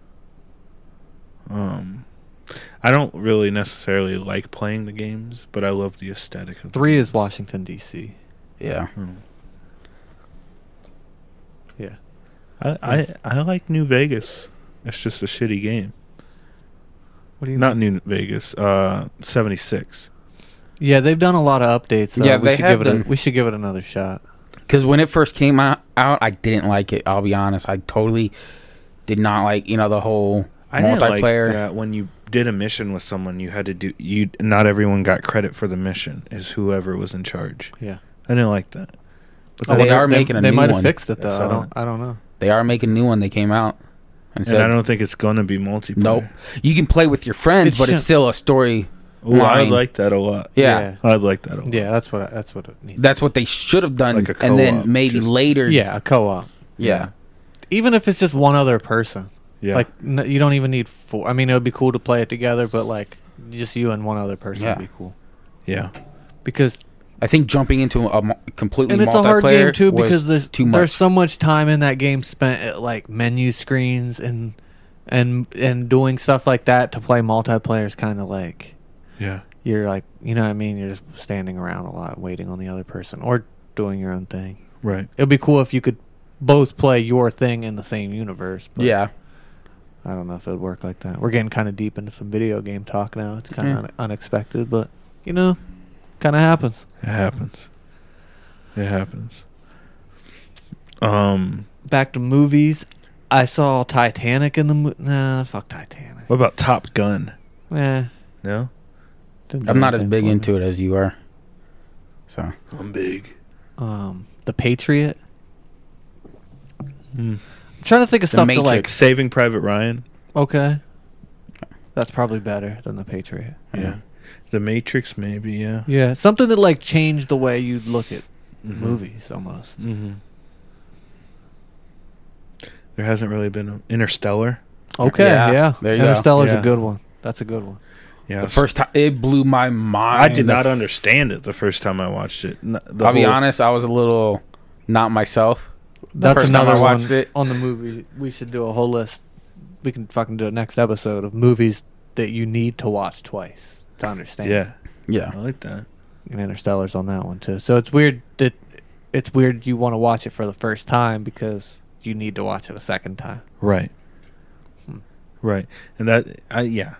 S1: Um, I don't really necessarily like playing the games, but I love the aesthetic of the
S3: Three
S1: games.
S3: is Washington D C.
S2: Yeah.
S1: Hmm.
S3: Yeah.
S1: I, I I like New Vegas. It's just a shitty game.
S3: What do you
S1: Not
S3: mean?
S1: New Vegas. Uh, seventy-six.
S3: Yeah, they've done a lot of updates. So
S2: Yeah,
S3: we
S2: they
S3: should
S2: have
S3: give it. A,
S2: done-
S3: we should give it another shot.
S2: Because when it first came out, out, I didn't like it. I'll be honest. I totally did not like, you know, the whole
S1: I didn't like
S2: multiplayer.
S1: that when you did a mission with someone, you had to do you. Not everyone got credit for the mission. Is whoever was in charge.
S3: Yeah.
S1: I didn't like that. But
S2: Oh,
S1: then-
S2: they are making a
S3: They
S2: new
S3: might have
S2: one.
S3: fixed it though.
S1: That's
S3: I
S1: all.
S3: don't. I don't know.
S2: They are making a new one. They came out and
S1: and
S2: said,
S1: I don't think it's gonna be multiplayer.
S2: nope. You can play with your friends,
S3: It
S2: but it's
S3: shouldn't-
S2: still a story.
S1: Ooh, I
S2: line.
S1: like that a lot.
S2: Yeah.
S1: I'd like that a lot.
S3: Yeah, that's what. I, that's what it needs.
S2: That's what they should have done.
S1: Like a
S2: and
S1: co-op,
S2: then maybe
S1: just-
S2: later.
S3: yeah, a co-op.
S2: Yeah.
S3: Even if it's just one other person.
S1: Yeah.
S3: Like n- you don't even need four. I mean, it would be cool to play it together, but like just you and one other person
S2: Yeah.
S3: would be cool.
S1: yeah.
S3: Because
S2: I think jumping into a mo- completely
S3: and it's a hard
S2: multiplayer
S3: game too
S2: was
S3: because there's
S2: too much.
S3: there's so much time in that game spent at like menu screens and and and doing stuff like that to play multiplayer is kind of like
S1: Yeah.
S3: you're like you know what I mean you're just standing around a lot waiting on the other person or doing your own thing.
S1: Right.
S3: It'd be cool if you could both play your thing in the same universe. But
S2: yeah.
S3: I don't know if it would work like that. We're getting kind of deep into some video game talk now. It's kind of
S2: Yeah.
S3: un- unexpected, but you know, kind of happens.
S1: It happens. It happens. Um.
S3: Back to movies. I saw Titanic in the mo- nah, fuck Titanic.
S1: What about Top Gun?
S3: Eh,
S1: No.
S3: didn't do
S2: I'm not as
S3: anything
S2: big
S3: for
S2: into
S3: me.
S2: it as you are. So
S1: I'm big.
S3: Um, The Patriot.
S1: Hmm.
S3: I'm trying to think of
S2: The
S3: stuff
S2: Matrix.
S3: to like.
S1: Saving Private Ryan.
S3: Okay, that's probably better than The Patriot.
S1: Yeah. The Matrix, maybe, yeah.
S3: Yeah, something that like changed the way you look at
S1: Mhm.
S3: movies almost.
S1: Mm-hmm. There hasn't really been a Interstellar.
S3: Okay,
S2: Yeah,
S3: yeah.
S2: there you go.
S3: Interstellar's
S1: Yeah.
S3: a good one. That's a good one.
S1: Yeah,
S2: The first time it blew my mind.
S1: I did
S2: The
S1: not
S2: f-
S1: understand it the first time I watched it. N- the
S2: I'll be
S1: whole-
S2: honest, I was a little not myself. The
S3: That's
S2: first time
S3: another
S2: I watched
S3: one
S2: it.
S3: on the movie. We should do a whole list. We can fucking do a next episode of movies that you need to watch twice to understand.
S1: Yeah,
S2: Yeah.
S1: I like that.
S3: And Interstellar's on that one too. So it's weird that it's weird you want to watch it for the first time because you need to watch it a second time.
S1: Right,
S3: Hmm.
S1: right, and that I yeah.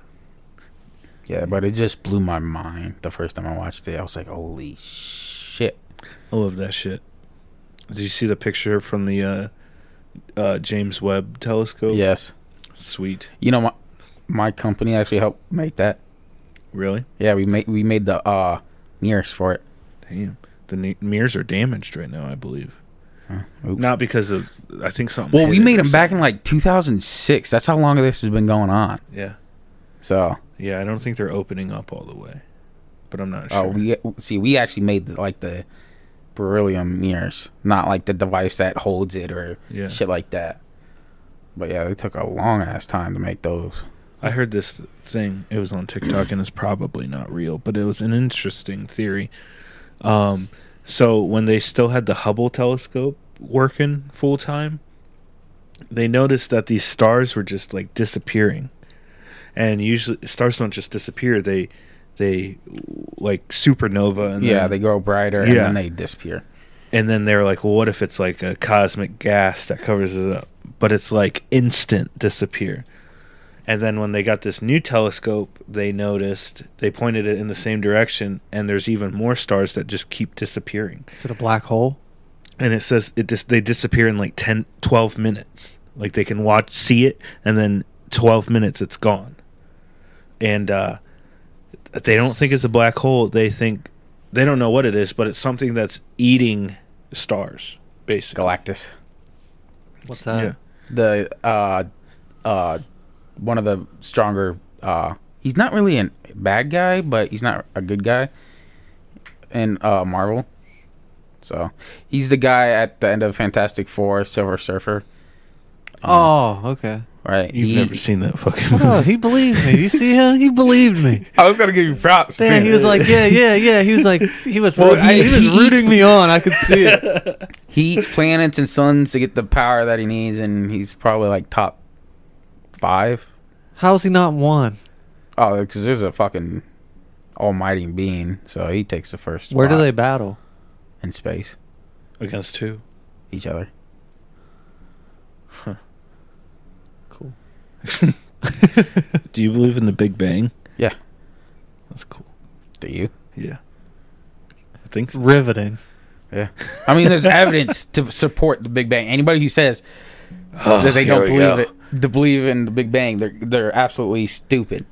S2: Yeah, but it just blew my mind the first time I watched it. I was like, holy shit.
S1: I love that shit. Did you see the picture from the uh, uh, James Webb telescope?
S2: Yes.
S1: Sweet.
S2: You know, my my company actually helped make that.
S1: Really?
S2: Yeah, we made we made the uh mirrors for it.
S1: Damn. The ne- mirrors are damaged right now, I believe.
S2: Huh, oops.
S1: Not because of, I think something.
S2: Well,
S1: hit
S2: we
S1: it
S2: made
S1: or
S2: them back in
S1: something.
S2: like two thousand six. That's how long this has been going on.
S1: Yeah.
S2: So,
S1: Yeah, I don't think they're opening up all the way, but I'm not
S2: oh,
S1: sure.
S2: we see we actually made the, like the beryllium mirrors, not like the device that holds it or
S1: Yeah.
S2: shit like that. But yeah, they took a long ass time to make those.
S1: I heard this thing. It was on TikTok, and it's probably not real, but it was an interesting theory. Um, so when they still had the Hubble telescope working full time, they noticed that these stars were just like disappearing. And usually stars don't just disappear; they they like supernova, and
S2: Yeah,
S1: then,
S2: they grow brighter and
S1: Yeah.
S2: then they disappear.
S1: and then they're like, well, what if it's like a cosmic gas that covers it up? But it's like instant disappear. And then when they got this new telescope, they noticed, they pointed it in the same direction, and there's even more stars that just keep disappearing.
S3: Is it a black hole?
S1: And it says it dis- they disappear in like ten, twelve minutes. Like they can watch, see it, and then twelve minutes it's gone. And uh, they don't think it's a black hole. They think, they don't know what it is, but it's something that's eating stars, basically.
S2: Galactus.
S3: What's that?
S1: Yeah.
S2: The uh uh one of the stronger uh he's not really a bad guy, but he's not a good guy in uh Marvel. So he's the guy at the end of Fantastic Four, Silver Surfer.
S3: Oh, okay.
S2: Right.
S1: You've
S2: He-
S1: never seen that fucking
S3: What
S1: movie.
S3: up? He believed me. You see him? He believed me.
S2: I was gonna give you props.
S3: Damn, he was like, yeah, yeah, yeah. He was like, he was,
S2: Well,
S3: root- I-
S2: he-
S3: he, was
S2: he-
S3: rooting me on. I could see it.
S2: He eats planets and suns to get the power that he needs, and he's probably like top five.
S3: How's he not one?
S2: Oh, because there's a fucking almighty being, so he takes the first.
S3: Where do
S2: spot
S3: they battle?
S2: in space?
S1: Against two.
S2: Each other.
S3: Cool.
S1: Do you believe in the Big Bang?
S2: Yeah.
S1: That's cool.
S2: Do you?
S1: Yeah. I think so.
S3: Riveting.
S2: Yeah. I mean, there's evidence to support the Big Bang. Anybody who says
S1: Oh,
S2: that they
S1: here
S2: don't
S1: we
S2: believe
S1: go.
S2: it, to believe in the Big Bang, they're they're absolutely stupid.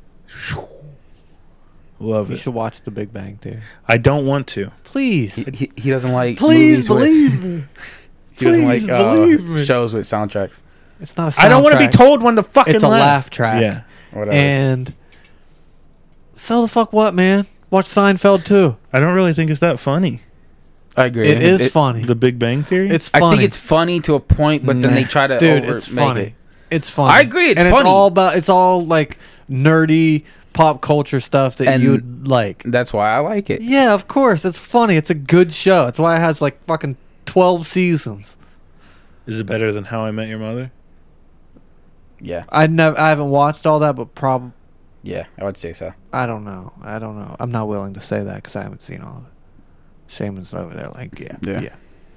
S1: Love
S3: You
S1: it.
S3: should watch The Big Bang Theory.
S1: I don't want to.
S3: Please.
S2: He, he, he doesn't like
S3: Please
S2: movies with-
S3: believe me.
S2: he doesn't
S3: Please
S2: like uh,
S3: believe me.
S2: shows with soundtracks.
S3: It's not a soundtrack.
S1: I don't want to be told when to fucking
S3: It's a
S1: laugh.
S3: laugh track.
S1: Yeah.
S2: Whatever.
S3: And so the fuck what, man? Watch Seinfeld too.
S1: I don't really think it's that funny.
S2: I agree.
S3: It is funny.
S1: The Big Bang Theory?
S3: It's
S2: I
S3: funny.
S2: think it's funny to a point, but then
S1: Nah.
S2: they try to
S3: Dude,
S2: over
S3: it's
S2: make
S3: funny.
S2: it.
S3: It's funny.
S2: I agree, it's
S3: and
S2: funny.
S3: it's all about. It's all like nerdy pop culture stuff that
S2: And-
S3: you'd like.
S2: That's why I like it.
S3: Yeah, of course. It's funny. It's a good show. That's why it has like fucking twelve seasons.
S1: Is it better than How I Met Your Mother?
S2: Yeah,
S3: I never. I haven't watched all that, but prob.
S2: yeah, I would say so.
S3: I don't know. I don't know. I'm not willing to say that because I haven't seen all of it. Shaman's over there, like, yeah,
S2: Yeah.
S3: yeah.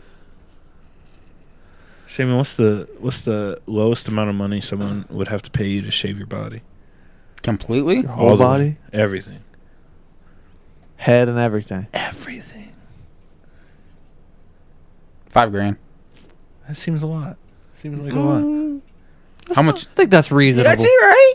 S1: Shaman, what's the what's the lowest amount of money someone would have to pay you to shave your body?
S2: Completely.
S3: Your whole
S1: All the
S3: body,
S1: way. Everything.
S3: head, and everything.
S1: Everything.
S2: Five grand.
S1: That seems a lot. Seems like a lot.
S3: Mm, that's
S2: How
S3: not-
S2: much-
S3: I think that's reasonable.
S2: right.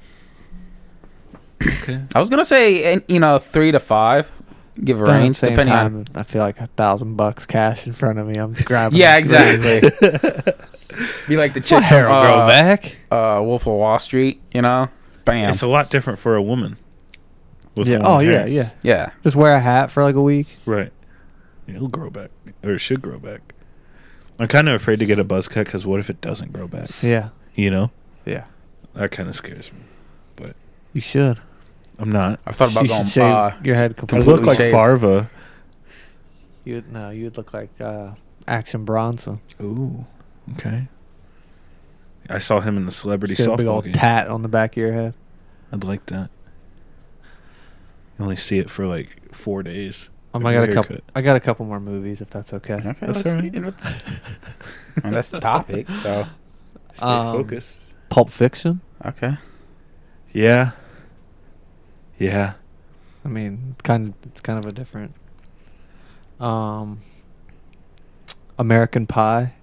S1: Okay.
S2: I was gonna say, and, you know, three to five. Give a
S3: But at the
S2: range
S3: same
S2: depending
S3: time,
S2: on.
S3: I feel like a thousand bucks cash in front of me. I'm grabbing.
S2: Yeah,
S3: it.
S2: exactly. Be like the chick
S3: My hair
S2: from,
S3: will grow
S2: uh,
S3: back.
S2: uh, Wolf of Wall Street. You know, bam.
S1: It's a lot different for a woman. With
S3: yeah.
S1: long
S3: Oh yeah,
S1: hair.
S3: yeah.
S2: Yeah.
S3: Just wear a hat for like a week.
S1: Right. Yeah, it'll grow back, or it should grow back. I'm kind of afraid to get a buzz cut because what if it doesn't grow back?
S3: Yeah.
S1: You know,
S3: Yeah.
S1: that kind of scares me. But
S3: You should.
S1: I'm not.
S2: I thought about
S3: you
S2: going.
S3: should shave
S2: Uh,
S3: your head
S1: I
S3: completely.
S1: look like
S2: shaved.
S1: Farva.
S3: You'd no. You'd look like uh, Action Bronson.
S1: Ooh. Okay. I saw him in the celebrity
S3: Just get a big
S1: softball
S3: old
S1: game.
S3: tat on the back of your head.
S1: I'd like that. You only see it for like four days.
S3: Um,
S1: Like
S3: I got
S1: a
S3: a couple.
S1: haircut.
S3: I got a couple more movies, if that's okay.
S2: Okay,
S1: That's
S2: let's,
S1: all right.
S2: you know, well, that's the topic. So
S1: Stay
S3: Um,
S1: focused.
S3: Pulp Fiction.
S2: okay.
S1: Yeah. Yeah.
S3: I mean, kind of. It's kind of a different. Um. American Pie.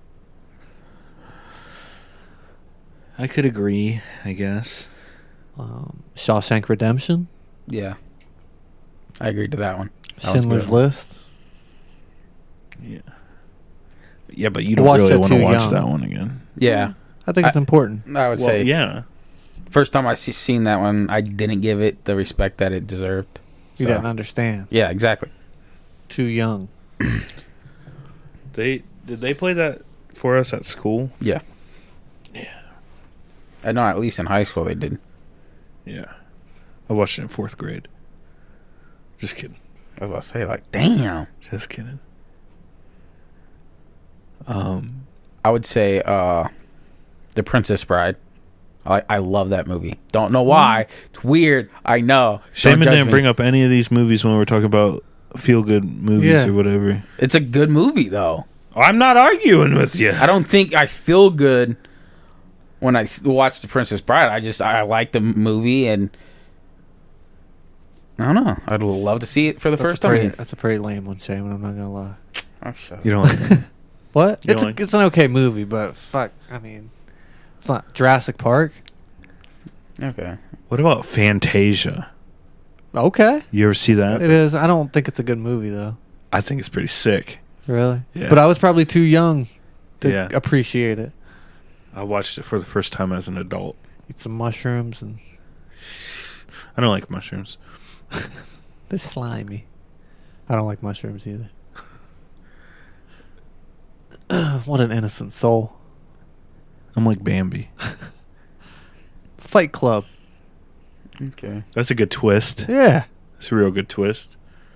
S1: I could agree, I guess.
S3: Um, Shawshank Redemption.
S2: Yeah. I agreed to that one. That was
S3: Schindler's
S2: good.
S3: List.
S1: Yeah. Yeah, but you don't
S3: Watched
S1: really
S3: that
S1: want to
S3: too
S1: watch
S3: young.
S1: that one again.
S2: Yeah.
S3: I think it's
S2: I-
S3: important.
S2: I would
S1: Well,
S2: say.
S1: yeah.
S2: First time I see, seen that one, I didn't give it the respect that it deserved.
S3: You
S2: So,
S3: didn't understand.
S2: Yeah, exactly.
S3: Too young.
S1: They did they play that for us at school?
S2: Yeah.
S1: Yeah.
S2: I know at least in high school they did.
S1: Yeah. I watched it in fourth grade. Just kidding.
S2: I was about to say, like, damn.
S1: Just kidding. Um
S2: I would say uh, The Princess Bride. I I love that movie. Don't know why. It's weird. I know. Don't
S1: Shaman
S2: judge
S1: didn't
S2: me.
S1: bring up any of these movies when we were talking about feel good movies
S3: Yeah.
S1: or whatever.
S2: It's a good movie, though.
S1: I'm not arguing with you.
S2: I don't think I feel good when I s- watch The Princess Bride. I just I like the movie, and I don't know. I'd love to see it for the
S3: That's
S2: first
S3: a pretty,
S2: time.
S3: That's a pretty lame one, Shaman. I'm not gonna lie.
S2: Oh, shut
S1: You
S2: up.
S1: don't like
S3: What?
S1: You
S3: It's
S1: don't
S3: a,
S1: like-
S3: it's an okay movie, but fuck. I mean, it's not Jurassic Park.
S2: Okay.
S1: What about Fantasia?
S3: Okay,
S1: You ever see that?
S3: it is. I don't think it's a good movie though.
S1: I think it's pretty sick.
S3: Really?
S1: Yeah.
S3: But I was probably too young to
S1: Yeah.
S3: appreciate it.
S1: I watched it for the first time as an adult.
S3: Eat some mushrooms and
S1: I don't like mushrooms.
S3: they're slimy. I don't like mushrooms either. What an innocent soul.
S1: I'm like Bambi.
S3: Fight Club.
S2: Okay.
S1: That's a good twist.
S3: Yeah.
S1: It's a real good twist.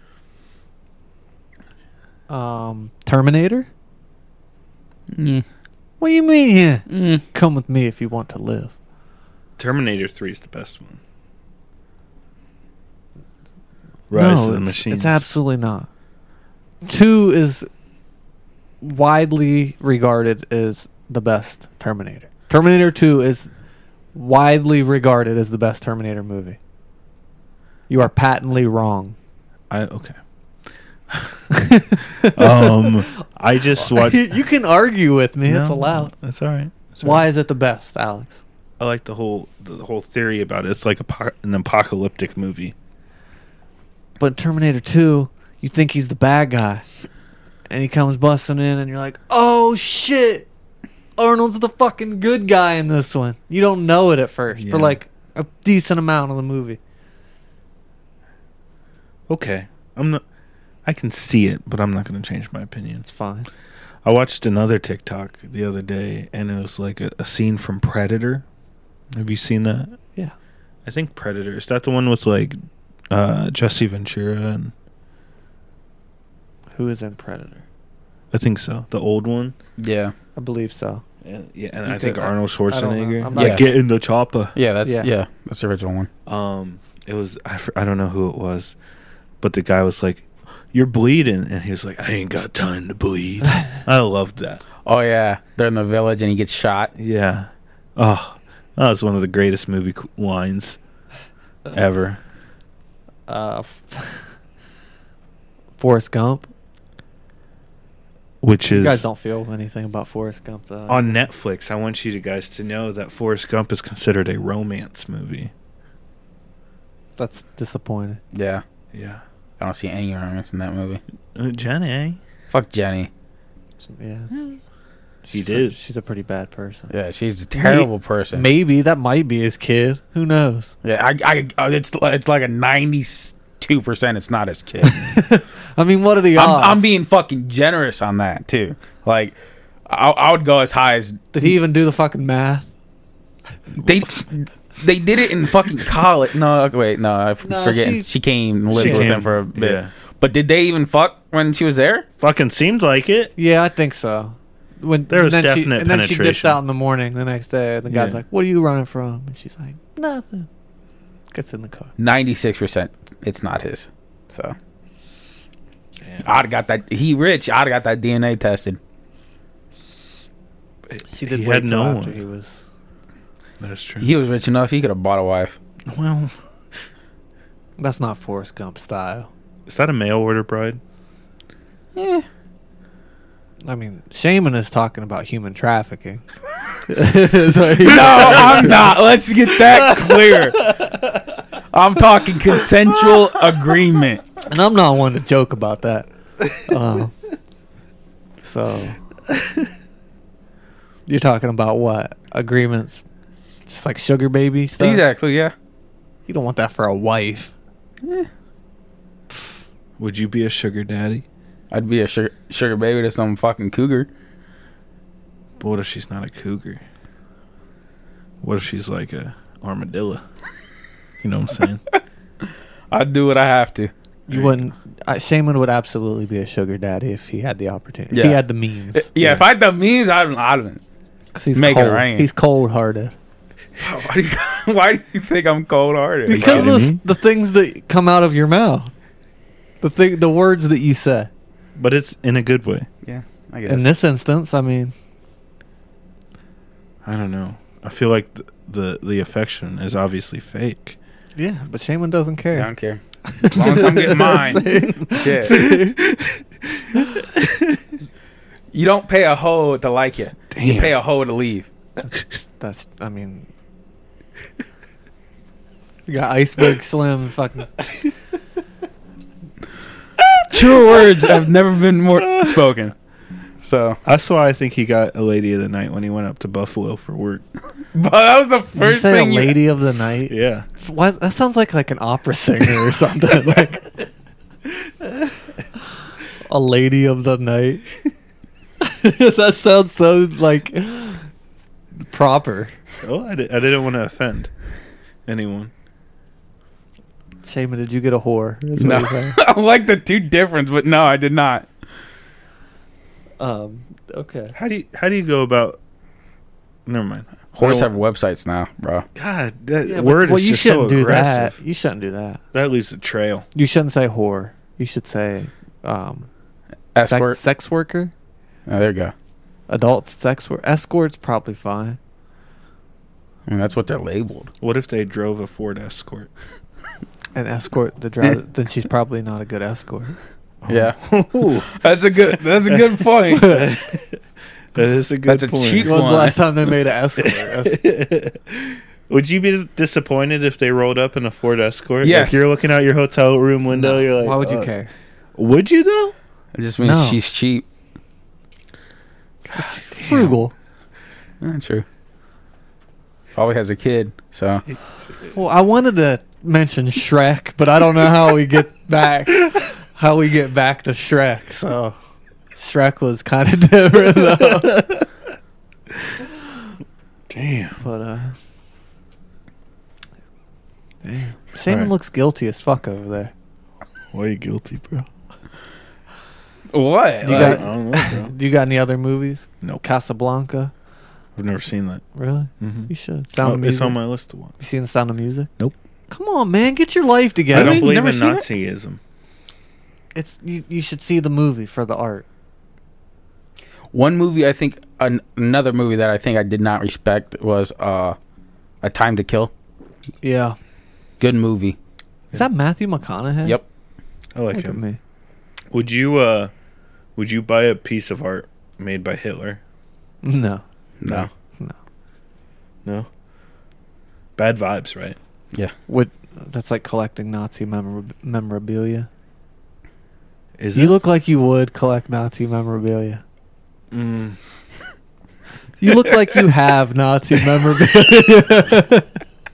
S3: Um, Terminator.
S2: Yeah.
S3: What do you mean? Yeah.
S2: Mm.
S3: Come with me if you want to live.
S1: Terminator three is the best one. Rise
S3: no,
S1: of the
S3: it's,
S1: Machines.
S3: it's absolutely not. Two is widely regarded as the best Terminator. Terminator Two is widely regarded as the best Terminator movie. You are patently wrong.
S1: I okay. um, I just watched.
S3: you can argue with me. It's
S1: No,
S3: allowed.
S1: That's all right. That's all
S3: Why
S1: right.
S3: is it the best, Alex?
S1: I like the whole the, the whole theory about it. It's like a, po- an apocalyptic movie.
S3: But Terminator Two, you think he's the bad guy, and he comes busting in, and you're like, "Oh shit, Arnold's the fucking good guy in this one." You don't know it at first
S1: Yeah.
S3: for like a decent amount of the movie.
S1: Okay, I'm not. I can see it, but I'm not going to change my opinion.
S3: It's fine.
S1: I watched another TikTok the other day, and it was like a, a scene from Predator. Have you seen that?
S3: Yeah.
S1: I think Predator. Is that the one with like uh, Jesse Ventura? And
S3: Who is in Predator?
S1: I think so. The old one.
S2: Yeah.
S3: I believe so.
S1: And, yeah, and
S3: You
S1: I think
S3: could-
S1: Arnold
S3: I don't know.
S1: Schwarzenegger.
S3: I'm
S2: not-
S1: Like, get in the chopper.
S2: Yeah. That's
S3: Yeah.
S2: yeah. That's the original one.
S1: Um, it was I, fr- I don't know who it was, but the guy was like, "You're bleeding," and he was like, "I ain't got time to bleed." I loved that.
S2: Oh yeah, they're in the village and he gets shot.
S1: Yeah. Oh, that was one of the greatest movie qu- lines ever.
S3: Uh, Forrest Gump.
S1: Which
S3: You
S1: is
S3: guys don't feel anything about Forrest Gump, though.
S1: on Netflix. I want you to guys to know that Forrest Gump is considered a romance movie.
S3: That's disappointing.
S2: Yeah.
S1: Yeah.
S2: I don't see any romance in that movie.
S1: Uh, Jenny.
S2: Fuck Jenny.
S3: Yeah. It's,
S1: He
S3: She's
S1: did.
S3: pre- she's a pretty bad person.
S2: Yeah, she's a terrible person.
S3: Maybe that might be his kid. Who knows?
S2: Yeah, I, I, uh, it's it's like a ninety-two percent. It's not his kid.
S3: I mean, what are the
S2: I'm,
S3: odds?
S2: I'm being fucking generous on that too. Like, I, I would go as high as
S3: Did he even do the fucking math?
S2: they. They did it in fucking college. No, okay, wait, no, I f-
S3: No,
S2: forget.
S3: she-
S2: She, came and lived
S1: She
S2: with
S1: came-
S2: him for a bit.
S1: yeah.
S2: But did they even fuck when she was there?
S1: Fucking seemed like it.
S3: Yeah, I think so. When
S1: There was
S3: and then she,
S1: definite
S3: and then she dips
S1: penetration.
S3: out in the morning the next day, and the guy's
S1: Yeah.
S3: like, "What are you running from?" And she's like, "Nothing." Gets in the car.
S2: Ninety-six percent. It's not his. So
S1: Damn.
S2: I'd have got that. He rich. I'd have got that D N A tested.
S3: She did
S1: He
S3: wait
S1: had
S3: till
S1: no
S3: after
S1: one.
S3: he was.
S1: That's true.
S2: He was rich enough. He could have bought a wife.
S1: Well,
S3: That's not Forrest Gump style.
S1: is that a mail order bride?
S2: Yeah.
S3: I mean, Shaman is talking about human trafficking. So he-
S2: No, I'm not. Let's get that clear. I'm talking consensual agreement.
S3: and I'm not one to joke about that. Uh, so you're talking about what agreements? Just like sugar baby stuff.
S2: Exactly. Yeah.
S3: You don't want that for a wife.
S1: Would you be a sugar daddy?
S2: I'd be a sugar, sugar baby to some fucking cougar.
S1: But what if she's not a cougar? What if she's like a armadillo? You know what I'm saying?
S2: I'd do what I have to.
S3: You
S1: There you
S3: wouldn't. Uh, Shaman would absolutely be a sugar daddy if he had the opportunity. If
S2: Yeah.
S3: he had the means.
S2: Uh, Yeah, if I had the means, I'd, I'd been.
S3: Because he's
S2: Make it
S3: cold.
S2: rain.
S3: He's cold hearted.
S2: Why do you, why do you think I'm cold hearted?
S3: Because
S1: kidding
S3: of the,
S1: me?
S3: the things that come out of your mouth, the thing, the words that you say.
S1: But it's in a good way.
S2: Yeah, I guess.
S3: In this instance, I mean,
S1: I don't know. I feel like the the, the affection is obviously fake.
S3: yeah, but Shaman doesn't care.
S2: I don't care. As long as I'm getting mine. Shit. You don't pay a hoe to like you. You
S1: Damn.
S2: pay a hoe to leave.
S3: That's, I mean, you got Iceberg Slim, fucking.
S2: True words have never been more spoken. So,
S1: That's why I think he got a lady of the night when he went up to Buffalo for work.
S2: but that was the
S3: Did you
S2: first
S3: say
S2: thing
S3: a
S2: you.
S3: lady of the night?
S1: Yeah.
S3: Why, that sounds like like an opera singer or something. Like a lady of the night. That sounds so like proper.
S1: Oh, I, di- I didn't want to offend anyone.
S3: Shaman, did you get a whore? That's what
S2: No,
S3: you're saying.
S2: I like the two difference, but no, I did not.
S3: Um. Okay.
S1: How do you how do you go about? Never mind.
S2: Horse
S1: I
S2: have
S1: don't-
S2: websites now, bro.
S1: God, that
S3: Yeah, but-
S1: word
S3: well,
S1: is
S3: you
S1: just so
S3: shouldn't do
S1: aggressive.
S3: that. You shouldn't do that.
S1: That leaves a trail.
S3: You shouldn't say whore. You should say um,
S2: Escort.
S3: sex, sex worker,
S2: Oh, there you go.
S3: adult sex worker. Escort's probably fine.
S2: I mean, that's what they're labeled.
S1: What if they drove a Ford Escort?
S3: An escort the driver, then she's probably not a good escort.
S2: Yeah,
S1: Ooh,
S2: that's a good. That's a good point.
S1: that is a good
S2: That's a
S1: point.
S2: cheap
S3: When's the
S2: one.
S3: last time they made an escort?
S1: Would you be disappointed if they rolled up in a Ford Escort?
S2: Yes.
S1: Like you're looking out your hotel room window.
S3: No.
S1: You're like,
S3: why would you
S1: uh,
S3: care?
S1: Would you though?
S2: It just means
S3: No.
S2: she's cheap.
S3: Frugal.
S2: Yeah, true. Probably has a kid, so
S3: Well, I wanted to mention Shrek, but I don't know how we get back. How we get back to Shrek? So Shrek was kind of different, though.
S1: Damn.
S3: But uh, damn, Shaman
S1: Alright.
S3: looks guilty as fuck over there.
S1: Why are you guilty, bro?
S2: what?
S3: You
S1: I
S3: got-
S1: don't know, bro.
S3: Do you got any other movies?
S1: Nope.
S3: Casablanca.
S1: I've never seen that.
S3: Really?
S1: Mm-hmm.
S3: You should. Sound
S1: Oh,
S3: of
S1: it's
S3: Music.
S1: on my list to watch.
S3: You seen The Sound of Music?
S1: Nope.
S3: Come on, man, get your life
S1: I
S3: together.
S1: don't
S2: You've
S1: believe
S2: never
S1: in
S2: seen it?
S1: Nazism.
S3: It's you. You should see the movie for the art.
S2: One movie I think, an, another movie that I think I did not respect was uh, A Time to Kill.
S3: Yeah.
S2: Good movie.
S3: Is that Matthew McConaughey?
S2: Yep.
S1: I like
S3: Look at
S1: him.
S3: me.
S1: Would you uh would you buy a piece of art made by Hitler?
S3: No.
S2: No.
S3: No.
S1: No. Bad vibes, right?
S2: Yeah.
S3: What? That's like collecting Nazi memor- memorabilia.
S1: Is
S3: You
S1: it?
S3: look like you would collect Nazi memorabilia.
S1: Mm,
S3: You look like you have Nazi memorabilia.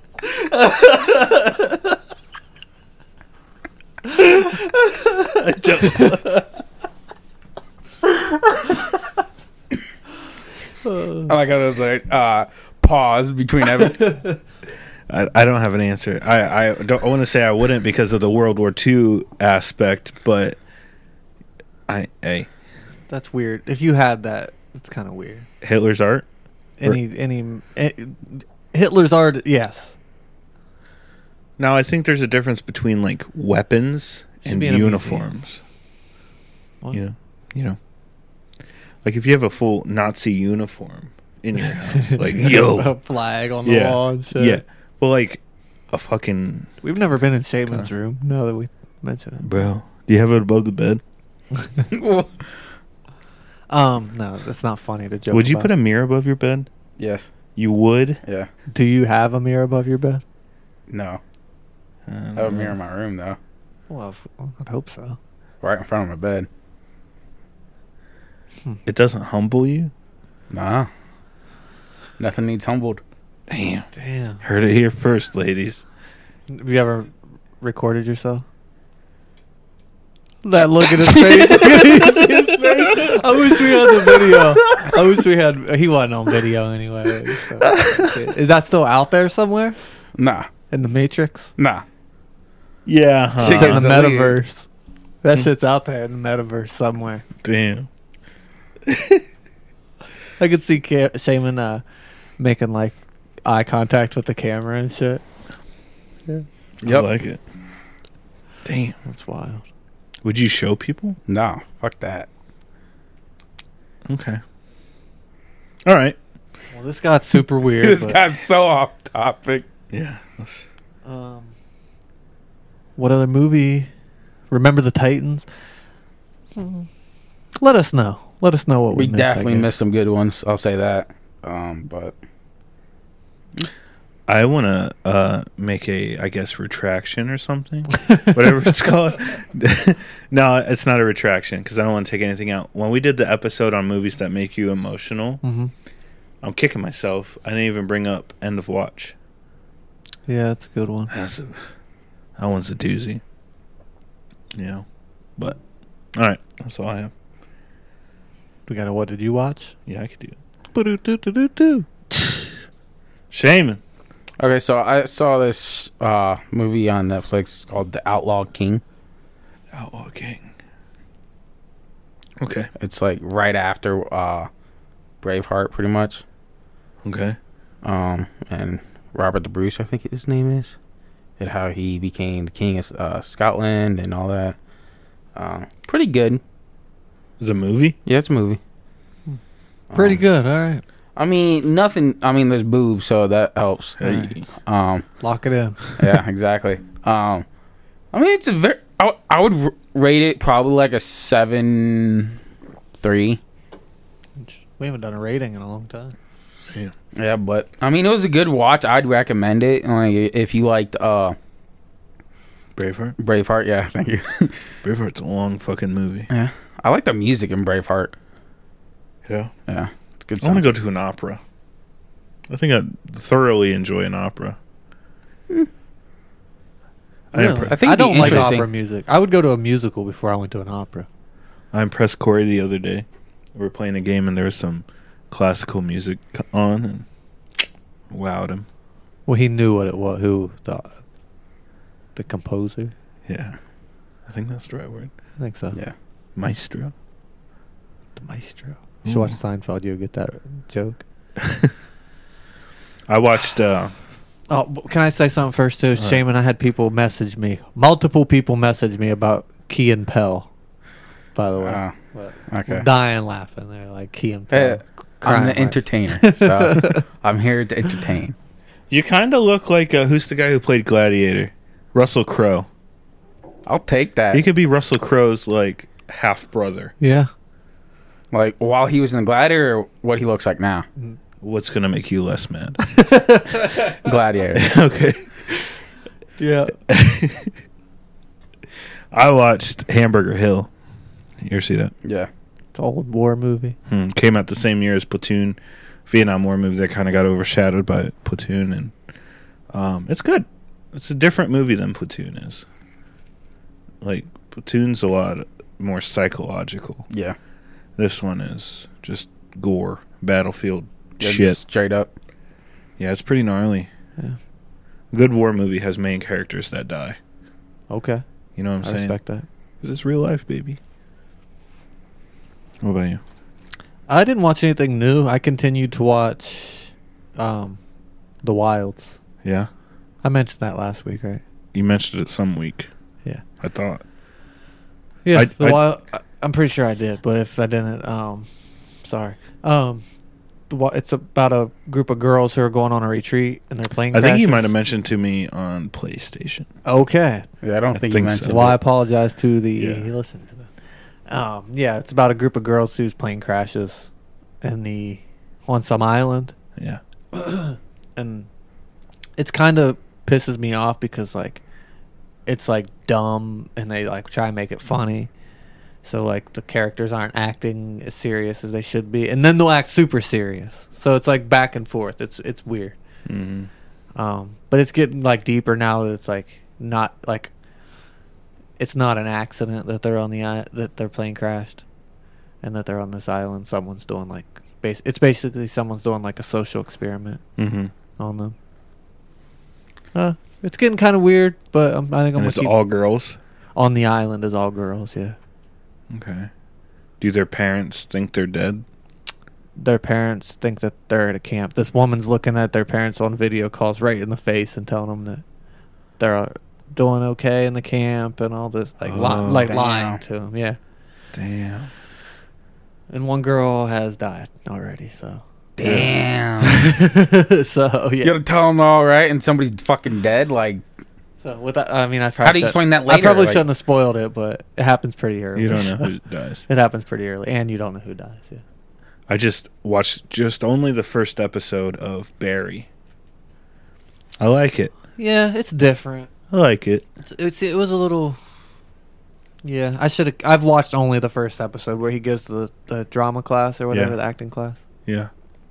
S1: I don't.
S2: I like how it was like uh, pause between every.
S1: I, I don't have an answer. I, I don't I want to say I wouldn't because of the World War Two aspect, but I hey
S3: That's weird. If you had that, it's kind of weird.
S1: Hitler's art.
S3: Any any eh, Hitler's art? Yes.
S1: Now I think there's a difference between like weapons
S3: Should
S1: and
S3: be in a
S1: uniforms.
S3: What?
S1: You know, you know, like if you have a full Nazi uniform in your house, like yo,
S3: a flag on the
S1: yeah,
S3: wall and shit.
S1: yeah. Well, like a fucking
S3: We've never been in Shaman's room. Now that we mention it.
S1: bro. Do you have it above the bed?
S3: Um, no, that's not funny to joke.
S1: Would you
S3: about.
S1: put a mirror above your bed?
S2: Yes.
S1: You would.
S2: Yeah.
S3: Do you have a mirror above your bed?
S2: No.
S1: I
S2: I
S1: don't
S2: have a mirror
S1: know.
S2: in my room though,
S3: Well, I'd hope so.
S2: right in front of my bed.
S1: It doesn't humble you.
S2: Nah. Nothing needs humbled.
S1: Damn.
S3: Damn.
S1: Heard it here first, ladies.
S3: Have you ever recorded yourself? That look at his face. His face. I wish we had the video. I wish we had. He wasn't on video anyway. So. Is that still out there somewhere
S2: Nah.
S3: in the Matrix?
S2: Nah.
S1: Yeah. Huh?
S3: It's in the
S2: Uh-huh.
S3: metaverse. That shit's out there in the metaverse somewhere.
S1: Damn.
S3: I could see Ca- Shaman uh, making like eye contact with the camera and shit. Yeah,
S2: Yep.
S1: I like it. Damn.
S3: that's wild.
S1: Would you show people?
S2: No. Fuck that.
S1: Okay. All right.
S3: Well, this got super weird.
S2: This
S3: but,
S2: got so off topic.
S1: Yeah. Let's-
S3: um, what other movie? Remember the Titans? Hmm. Let us know. Let us know what we,
S2: We
S3: missed,
S2: definitely
S3: I guess.
S2: missed some good ones. I'll say that. Um, but
S1: I want to uh, make a, I guess, retraction or something, whatever it's called. No, it's not a retraction because I don't want to take anything out. When we did the episode on movies that make you emotional,
S3: Mhm.
S1: I'm kicking myself. I didn't even bring up End of Watch.
S3: Yeah, that's a good one.
S1: That's a, that one's a doozy. You know, but all right, that's all I have.
S3: We got a what did you watch?
S1: Yeah, I could do it.
S3: Ba-do-do-do-do-do.
S1: Shaman.
S2: okay, so I saw this uh, movie on Netflix called The Outlaw King.
S1: Outlaw King. Okay.
S2: It's like right after uh, Braveheart, pretty much.
S1: Okay.
S2: Um, and Robert the Bruce, I think his name is, and how he became the king of uh, Scotland and all that. Um, pretty good.
S1: Is it a movie?
S2: Yeah, it's a movie.
S3: Pretty
S2: Um,
S3: good. All right.
S2: I mean, nothing. I mean, there's boobs, so that helps.
S1: Hey.
S2: Um,
S3: Lock it in.
S2: yeah, exactly. Um, I mean, it's a very. I, I would r- rate it probably like a seven, three.
S3: We haven't done a rating in a long time.
S1: Yeah.
S2: Yeah, but I mean, it was a good watch. I'd recommend it. Like, if you liked uh,
S1: Braveheart.
S2: Braveheart, yeah, thank you.
S1: Braveheart's a long fucking movie.
S2: Yeah, I like the music in Braveheart.
S1: Yeah.
S2: Yeah, it's good.
S1: I want to
S2: Song.
S1: go to an opera. I think I'd thoroughly enjoy an opera. I,
S3: Really?
S1: impre-
S2: I think
S3: I
S2: it'd be
S3: don't like
S2: interesting.
S3: opera music. I would go to a musical before I went to an opera.
S1: I impressed Corey the other day. We were playing a game and there was some classical music c- on and wowed him.
S3: Well, he knew what it was. Who the the composer?
S1: Yeah. I think that's the right word.
S3: I think so.
S2: Yeah,
S1: Maestro.
S3: The maestro. You should watch Seinfeld. You'll get that joke.
S1: I watched uh
S3: Oh, b- can I say something first too?
S1: All right.
S3: Shaman, I had people message me. Multiple people message me about Key and Pell. By the way,
S2: Ah, okay.
S3: dying laughing. They're like Key and Pell.
S2: Hey, I'm
S3: crying
S2: the
S3: laughing.
S2: entertainer, so I'm here to entertain.
S1: you kind of look like uh, who's the guy who played Gladiator? Russell Crowe.
S2: I'll take that.
S1: He could be Russell Crowe's like half brother.
S3: Yeah.
S2: Like while he was in the Gladiator, or what he looks like now.
S1: What's gonna make you less mad?
S2: Gladiator.
S1: Okay.
S3: Yeah.
S1: I watched Hamburger Hill. You ever see that?
S2: Yeah.
S3: It's an old war movie.
S1: Hmm. Came out the same year as Platoon. Vietnam War movie that kind of got overshadowed by Platoon, and um, it's good. It's a different movie than Platoon is. Like, Platoon's a lot more psychological.
S2: Yeah.
S1: This one is just gore, battlefield
S2: Yeah,
S1: shit.
S2: just straight up.
S1: Yeah, it's pretty gnarly.
S3: Yeah.
S1: Good war movie has main characters that die.
S3: Okay.
S1: You know what I'm
S3: I
S1: saying?
S3: respect that.
S1: This is real life, baby. What about you?
S3: I didn't watch anything new. I continued to watch um, The Wilds.
S1: Yeah?
S3: I mentioned that last week, right?
S1: You mentioned it some week,
S3: Yeah.
S1: I thought.
S3: Yeah,
S1: I-
S3: The
S1: I-
S3: Wild. I, I'm pretty sure I did, but if I didn't, um, sorry. Um, the, Wi- it's about a group of girls who are going on a retreat and they're playing.
S1: I think you
S3: Crashes.
S1: might have mentioned to me on PlayStation.
S3: Okay.
S2: Yeah, I don't
S1: I
S2: think,
S1: think
S2: you
S1: so.
S2: mentioned
S3: Well, I
S2: it.
S3: apologize to the
S1: Yeah.
S3: listener. Um, yeah, it's about a group of girls who's playing Crashes in the on some island,
S1: Yeah.
S3: and it's kind of pisses me off because like it's like dumb and they like try and make it funny. So like the characters aren't acting as serious as they should be, and then they'll act super serious. So it's like back and forth. It's it's weird.
S1: hmm
S3: Um, but it's getting like deeper now that it's like not like it's not an accident that they're on the i- that they're playing crashed, and that they're on this island. Someone's doing like base. It's basically someone's doing like a social experiment
S1: hmm
S3: on them. Uh, it's getting kind of weird, but um, I think I'm
S1: And
S3: gonna
S1: it's
S3: keep
S1: all girls?
S3: on the island is all girls. Yeah,
S1: Okay. Do their parents think they're dead?
S3: their parents think that they're at a camp. This woman's looking at their parents on video calls right in the face and telling them that they're uh, doing okay in the camp and all this, like li-
S1: Oh.
S3: like
S2: Damn.
S3: lying to them. Yeah,
S1: Damn.
S3: and one girl has died already. So,
S2: Damn.
S3: so
S2: You
S3: yeah.
S2: gotta tell them all right, and somebody's fucking dead. Like,
S3: So with that, I mean, I probably
S2: how do you
S3: should-
S2: explain that
S3: I
S2: later?
S3: probably
S2: Like-
S3: shouldn't have spoiled it, but it happens pretty early.
S1: You don't know who dies.
S3: It happens pretty early, and you don't know who dies. Yeah.
S1: I just watched just only the first episode of Barry. I like it.
S3: Yeah, it's different.
S1: I like it.
S3: It's, it's it was a little. Yeah, I should have. I've watched only the first episode where he goes to the, the drama class or whatever,
S1: Yeah.
S3: the acting class.
S1: Yeah.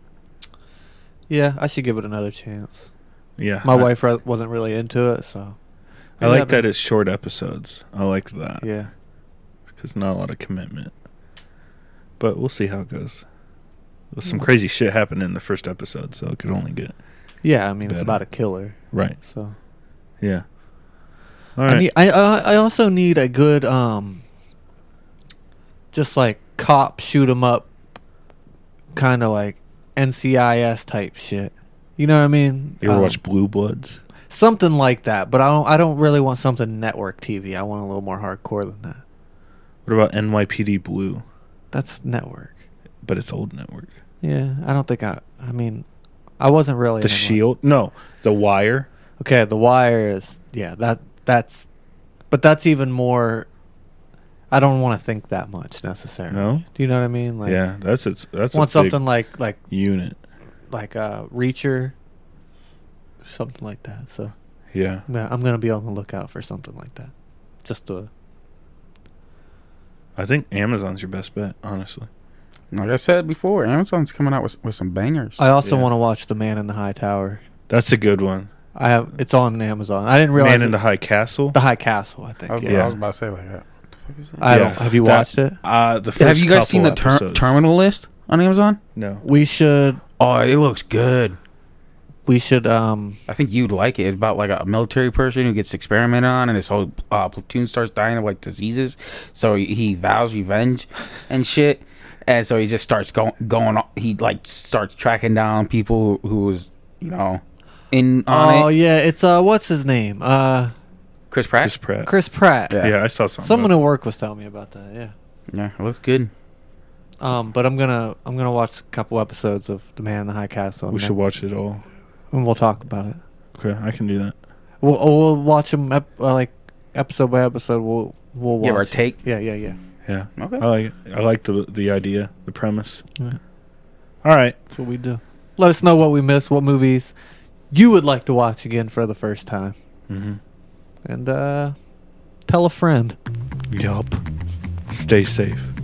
S3: Yeah, I should give it another chance.
S1: Yeah.
S3: My
S1: I,
S3: wife re- wasn't really into it, so.
S1: I like that it's short episodes. I like that.
S3: Yeah.
S1: Because not a lot of commitment. But we'll see how it goes. Well, some crazy shit happened in the first episode, so it could only get
S3: Yeah, I mean, it's
S1: Better.
S3: about a killer,
S1: right.
S3: so.
S1: Yeah. All
S3: I
S1: right.
S3: need. I uh, I also need a good um. Just like cop shoot 'em up, kind of like N C I S type shit. You know what I mean?
S1: you ever
S3: Um,
S1: watch Blue Bloods?
S3: something like that? But I don't. I don't really want something network T V. I want a little more hardcore than that.
S1: What about N Y P D Blue?
S3: That's network.
S1: But it's old network.
S3: Yeah, I don't think I. I mean, I wasn't really
S1: The
S3: an N Y
S1: Shield? No. The Wire?
S3: Okay, The Wire is yeah that that's, but that's even more. I don't want to think that much necessarily.
S1: No?
S3: Do you know what I mean? Like,
S1: yeah, that's it's that's
S3: want
S1: a big
S3: something like like
S1: unit.
S3: like a Reacher, something like that. So
S1: Yeah.
S3: yeah, I'm gonna be on the lookout for something like that. Just to
S1: I think Amazon's your best bet, honestly.
S2: like I said before, Amazon's coming out with with some bangers.
S3: I also
S1: Yeah.
S3: want to watch The Man in the High Tower.
S1: That's a good one.
S3: I have it's on Amazon. I didn't realize
S1: Man in
S3: it-
S1: the High Castle.
S3: the High Castle. I think.
S2: I was,
S3: yeah.
S1: Yeah.
S2: I was about to say like that. What the fuck is that?
S3: I
S1: Yeah,
S3: don't. Have you
S1: that-
S3: watched it?
S1: Uh, the first
S2: Have you guys seen the
S1: couple
S2: ter-
S1: episodes.
S2: terminal list on Amazon?
S1: No.
S3: We should.
S2: Oh, it looks good.
S3: We should. Um.
S2: I think you'd like it. It's about like a military person who gets experimented on, and his whole uh, platoon starts dying of like diseases. So he, he vows revenge and shit, and so he just starts going going. on- He like starts tracking down people who, who was you know in on
S3: Oh
S2: it.
S3: yeah, it's uh. What's his name? Uh.
S2: Chris Pratt.
S1: Chris Pratt.
S3: Chris Pratt.
S2: Yeah.
S1: Yeah, I saw something.
S3: Someone
S1: about
S3: at work was telling me about that. Yeah.
S2: Yeah, it looks good.
S3: Um. But I'm gonna I'm gonna watch a couple episodes of The Man in the High Castle.
S1: that. We
S3: and
S1: should
S3: then-
S1: watch it all.
S3: and we'll talk about it.
S1: Okay, I can do that.
S3: We'll we'll watch them ep- uh, like episode by episode. We'll we'll watch.
S2: Give our take.
S3: Yeah, yeah, yeah.
S1: Yeah.
S2: Okay.
S1: I like it. I like the the idea, the premise.
S3: Yeah.
S1: All right.
S3: That's what we do. Let us know what we missed, what movies you would like to watch again for the first time,
S1: Mm-hmm.
S3: and uh, tell a friend.
S1: Yup. Stay safe.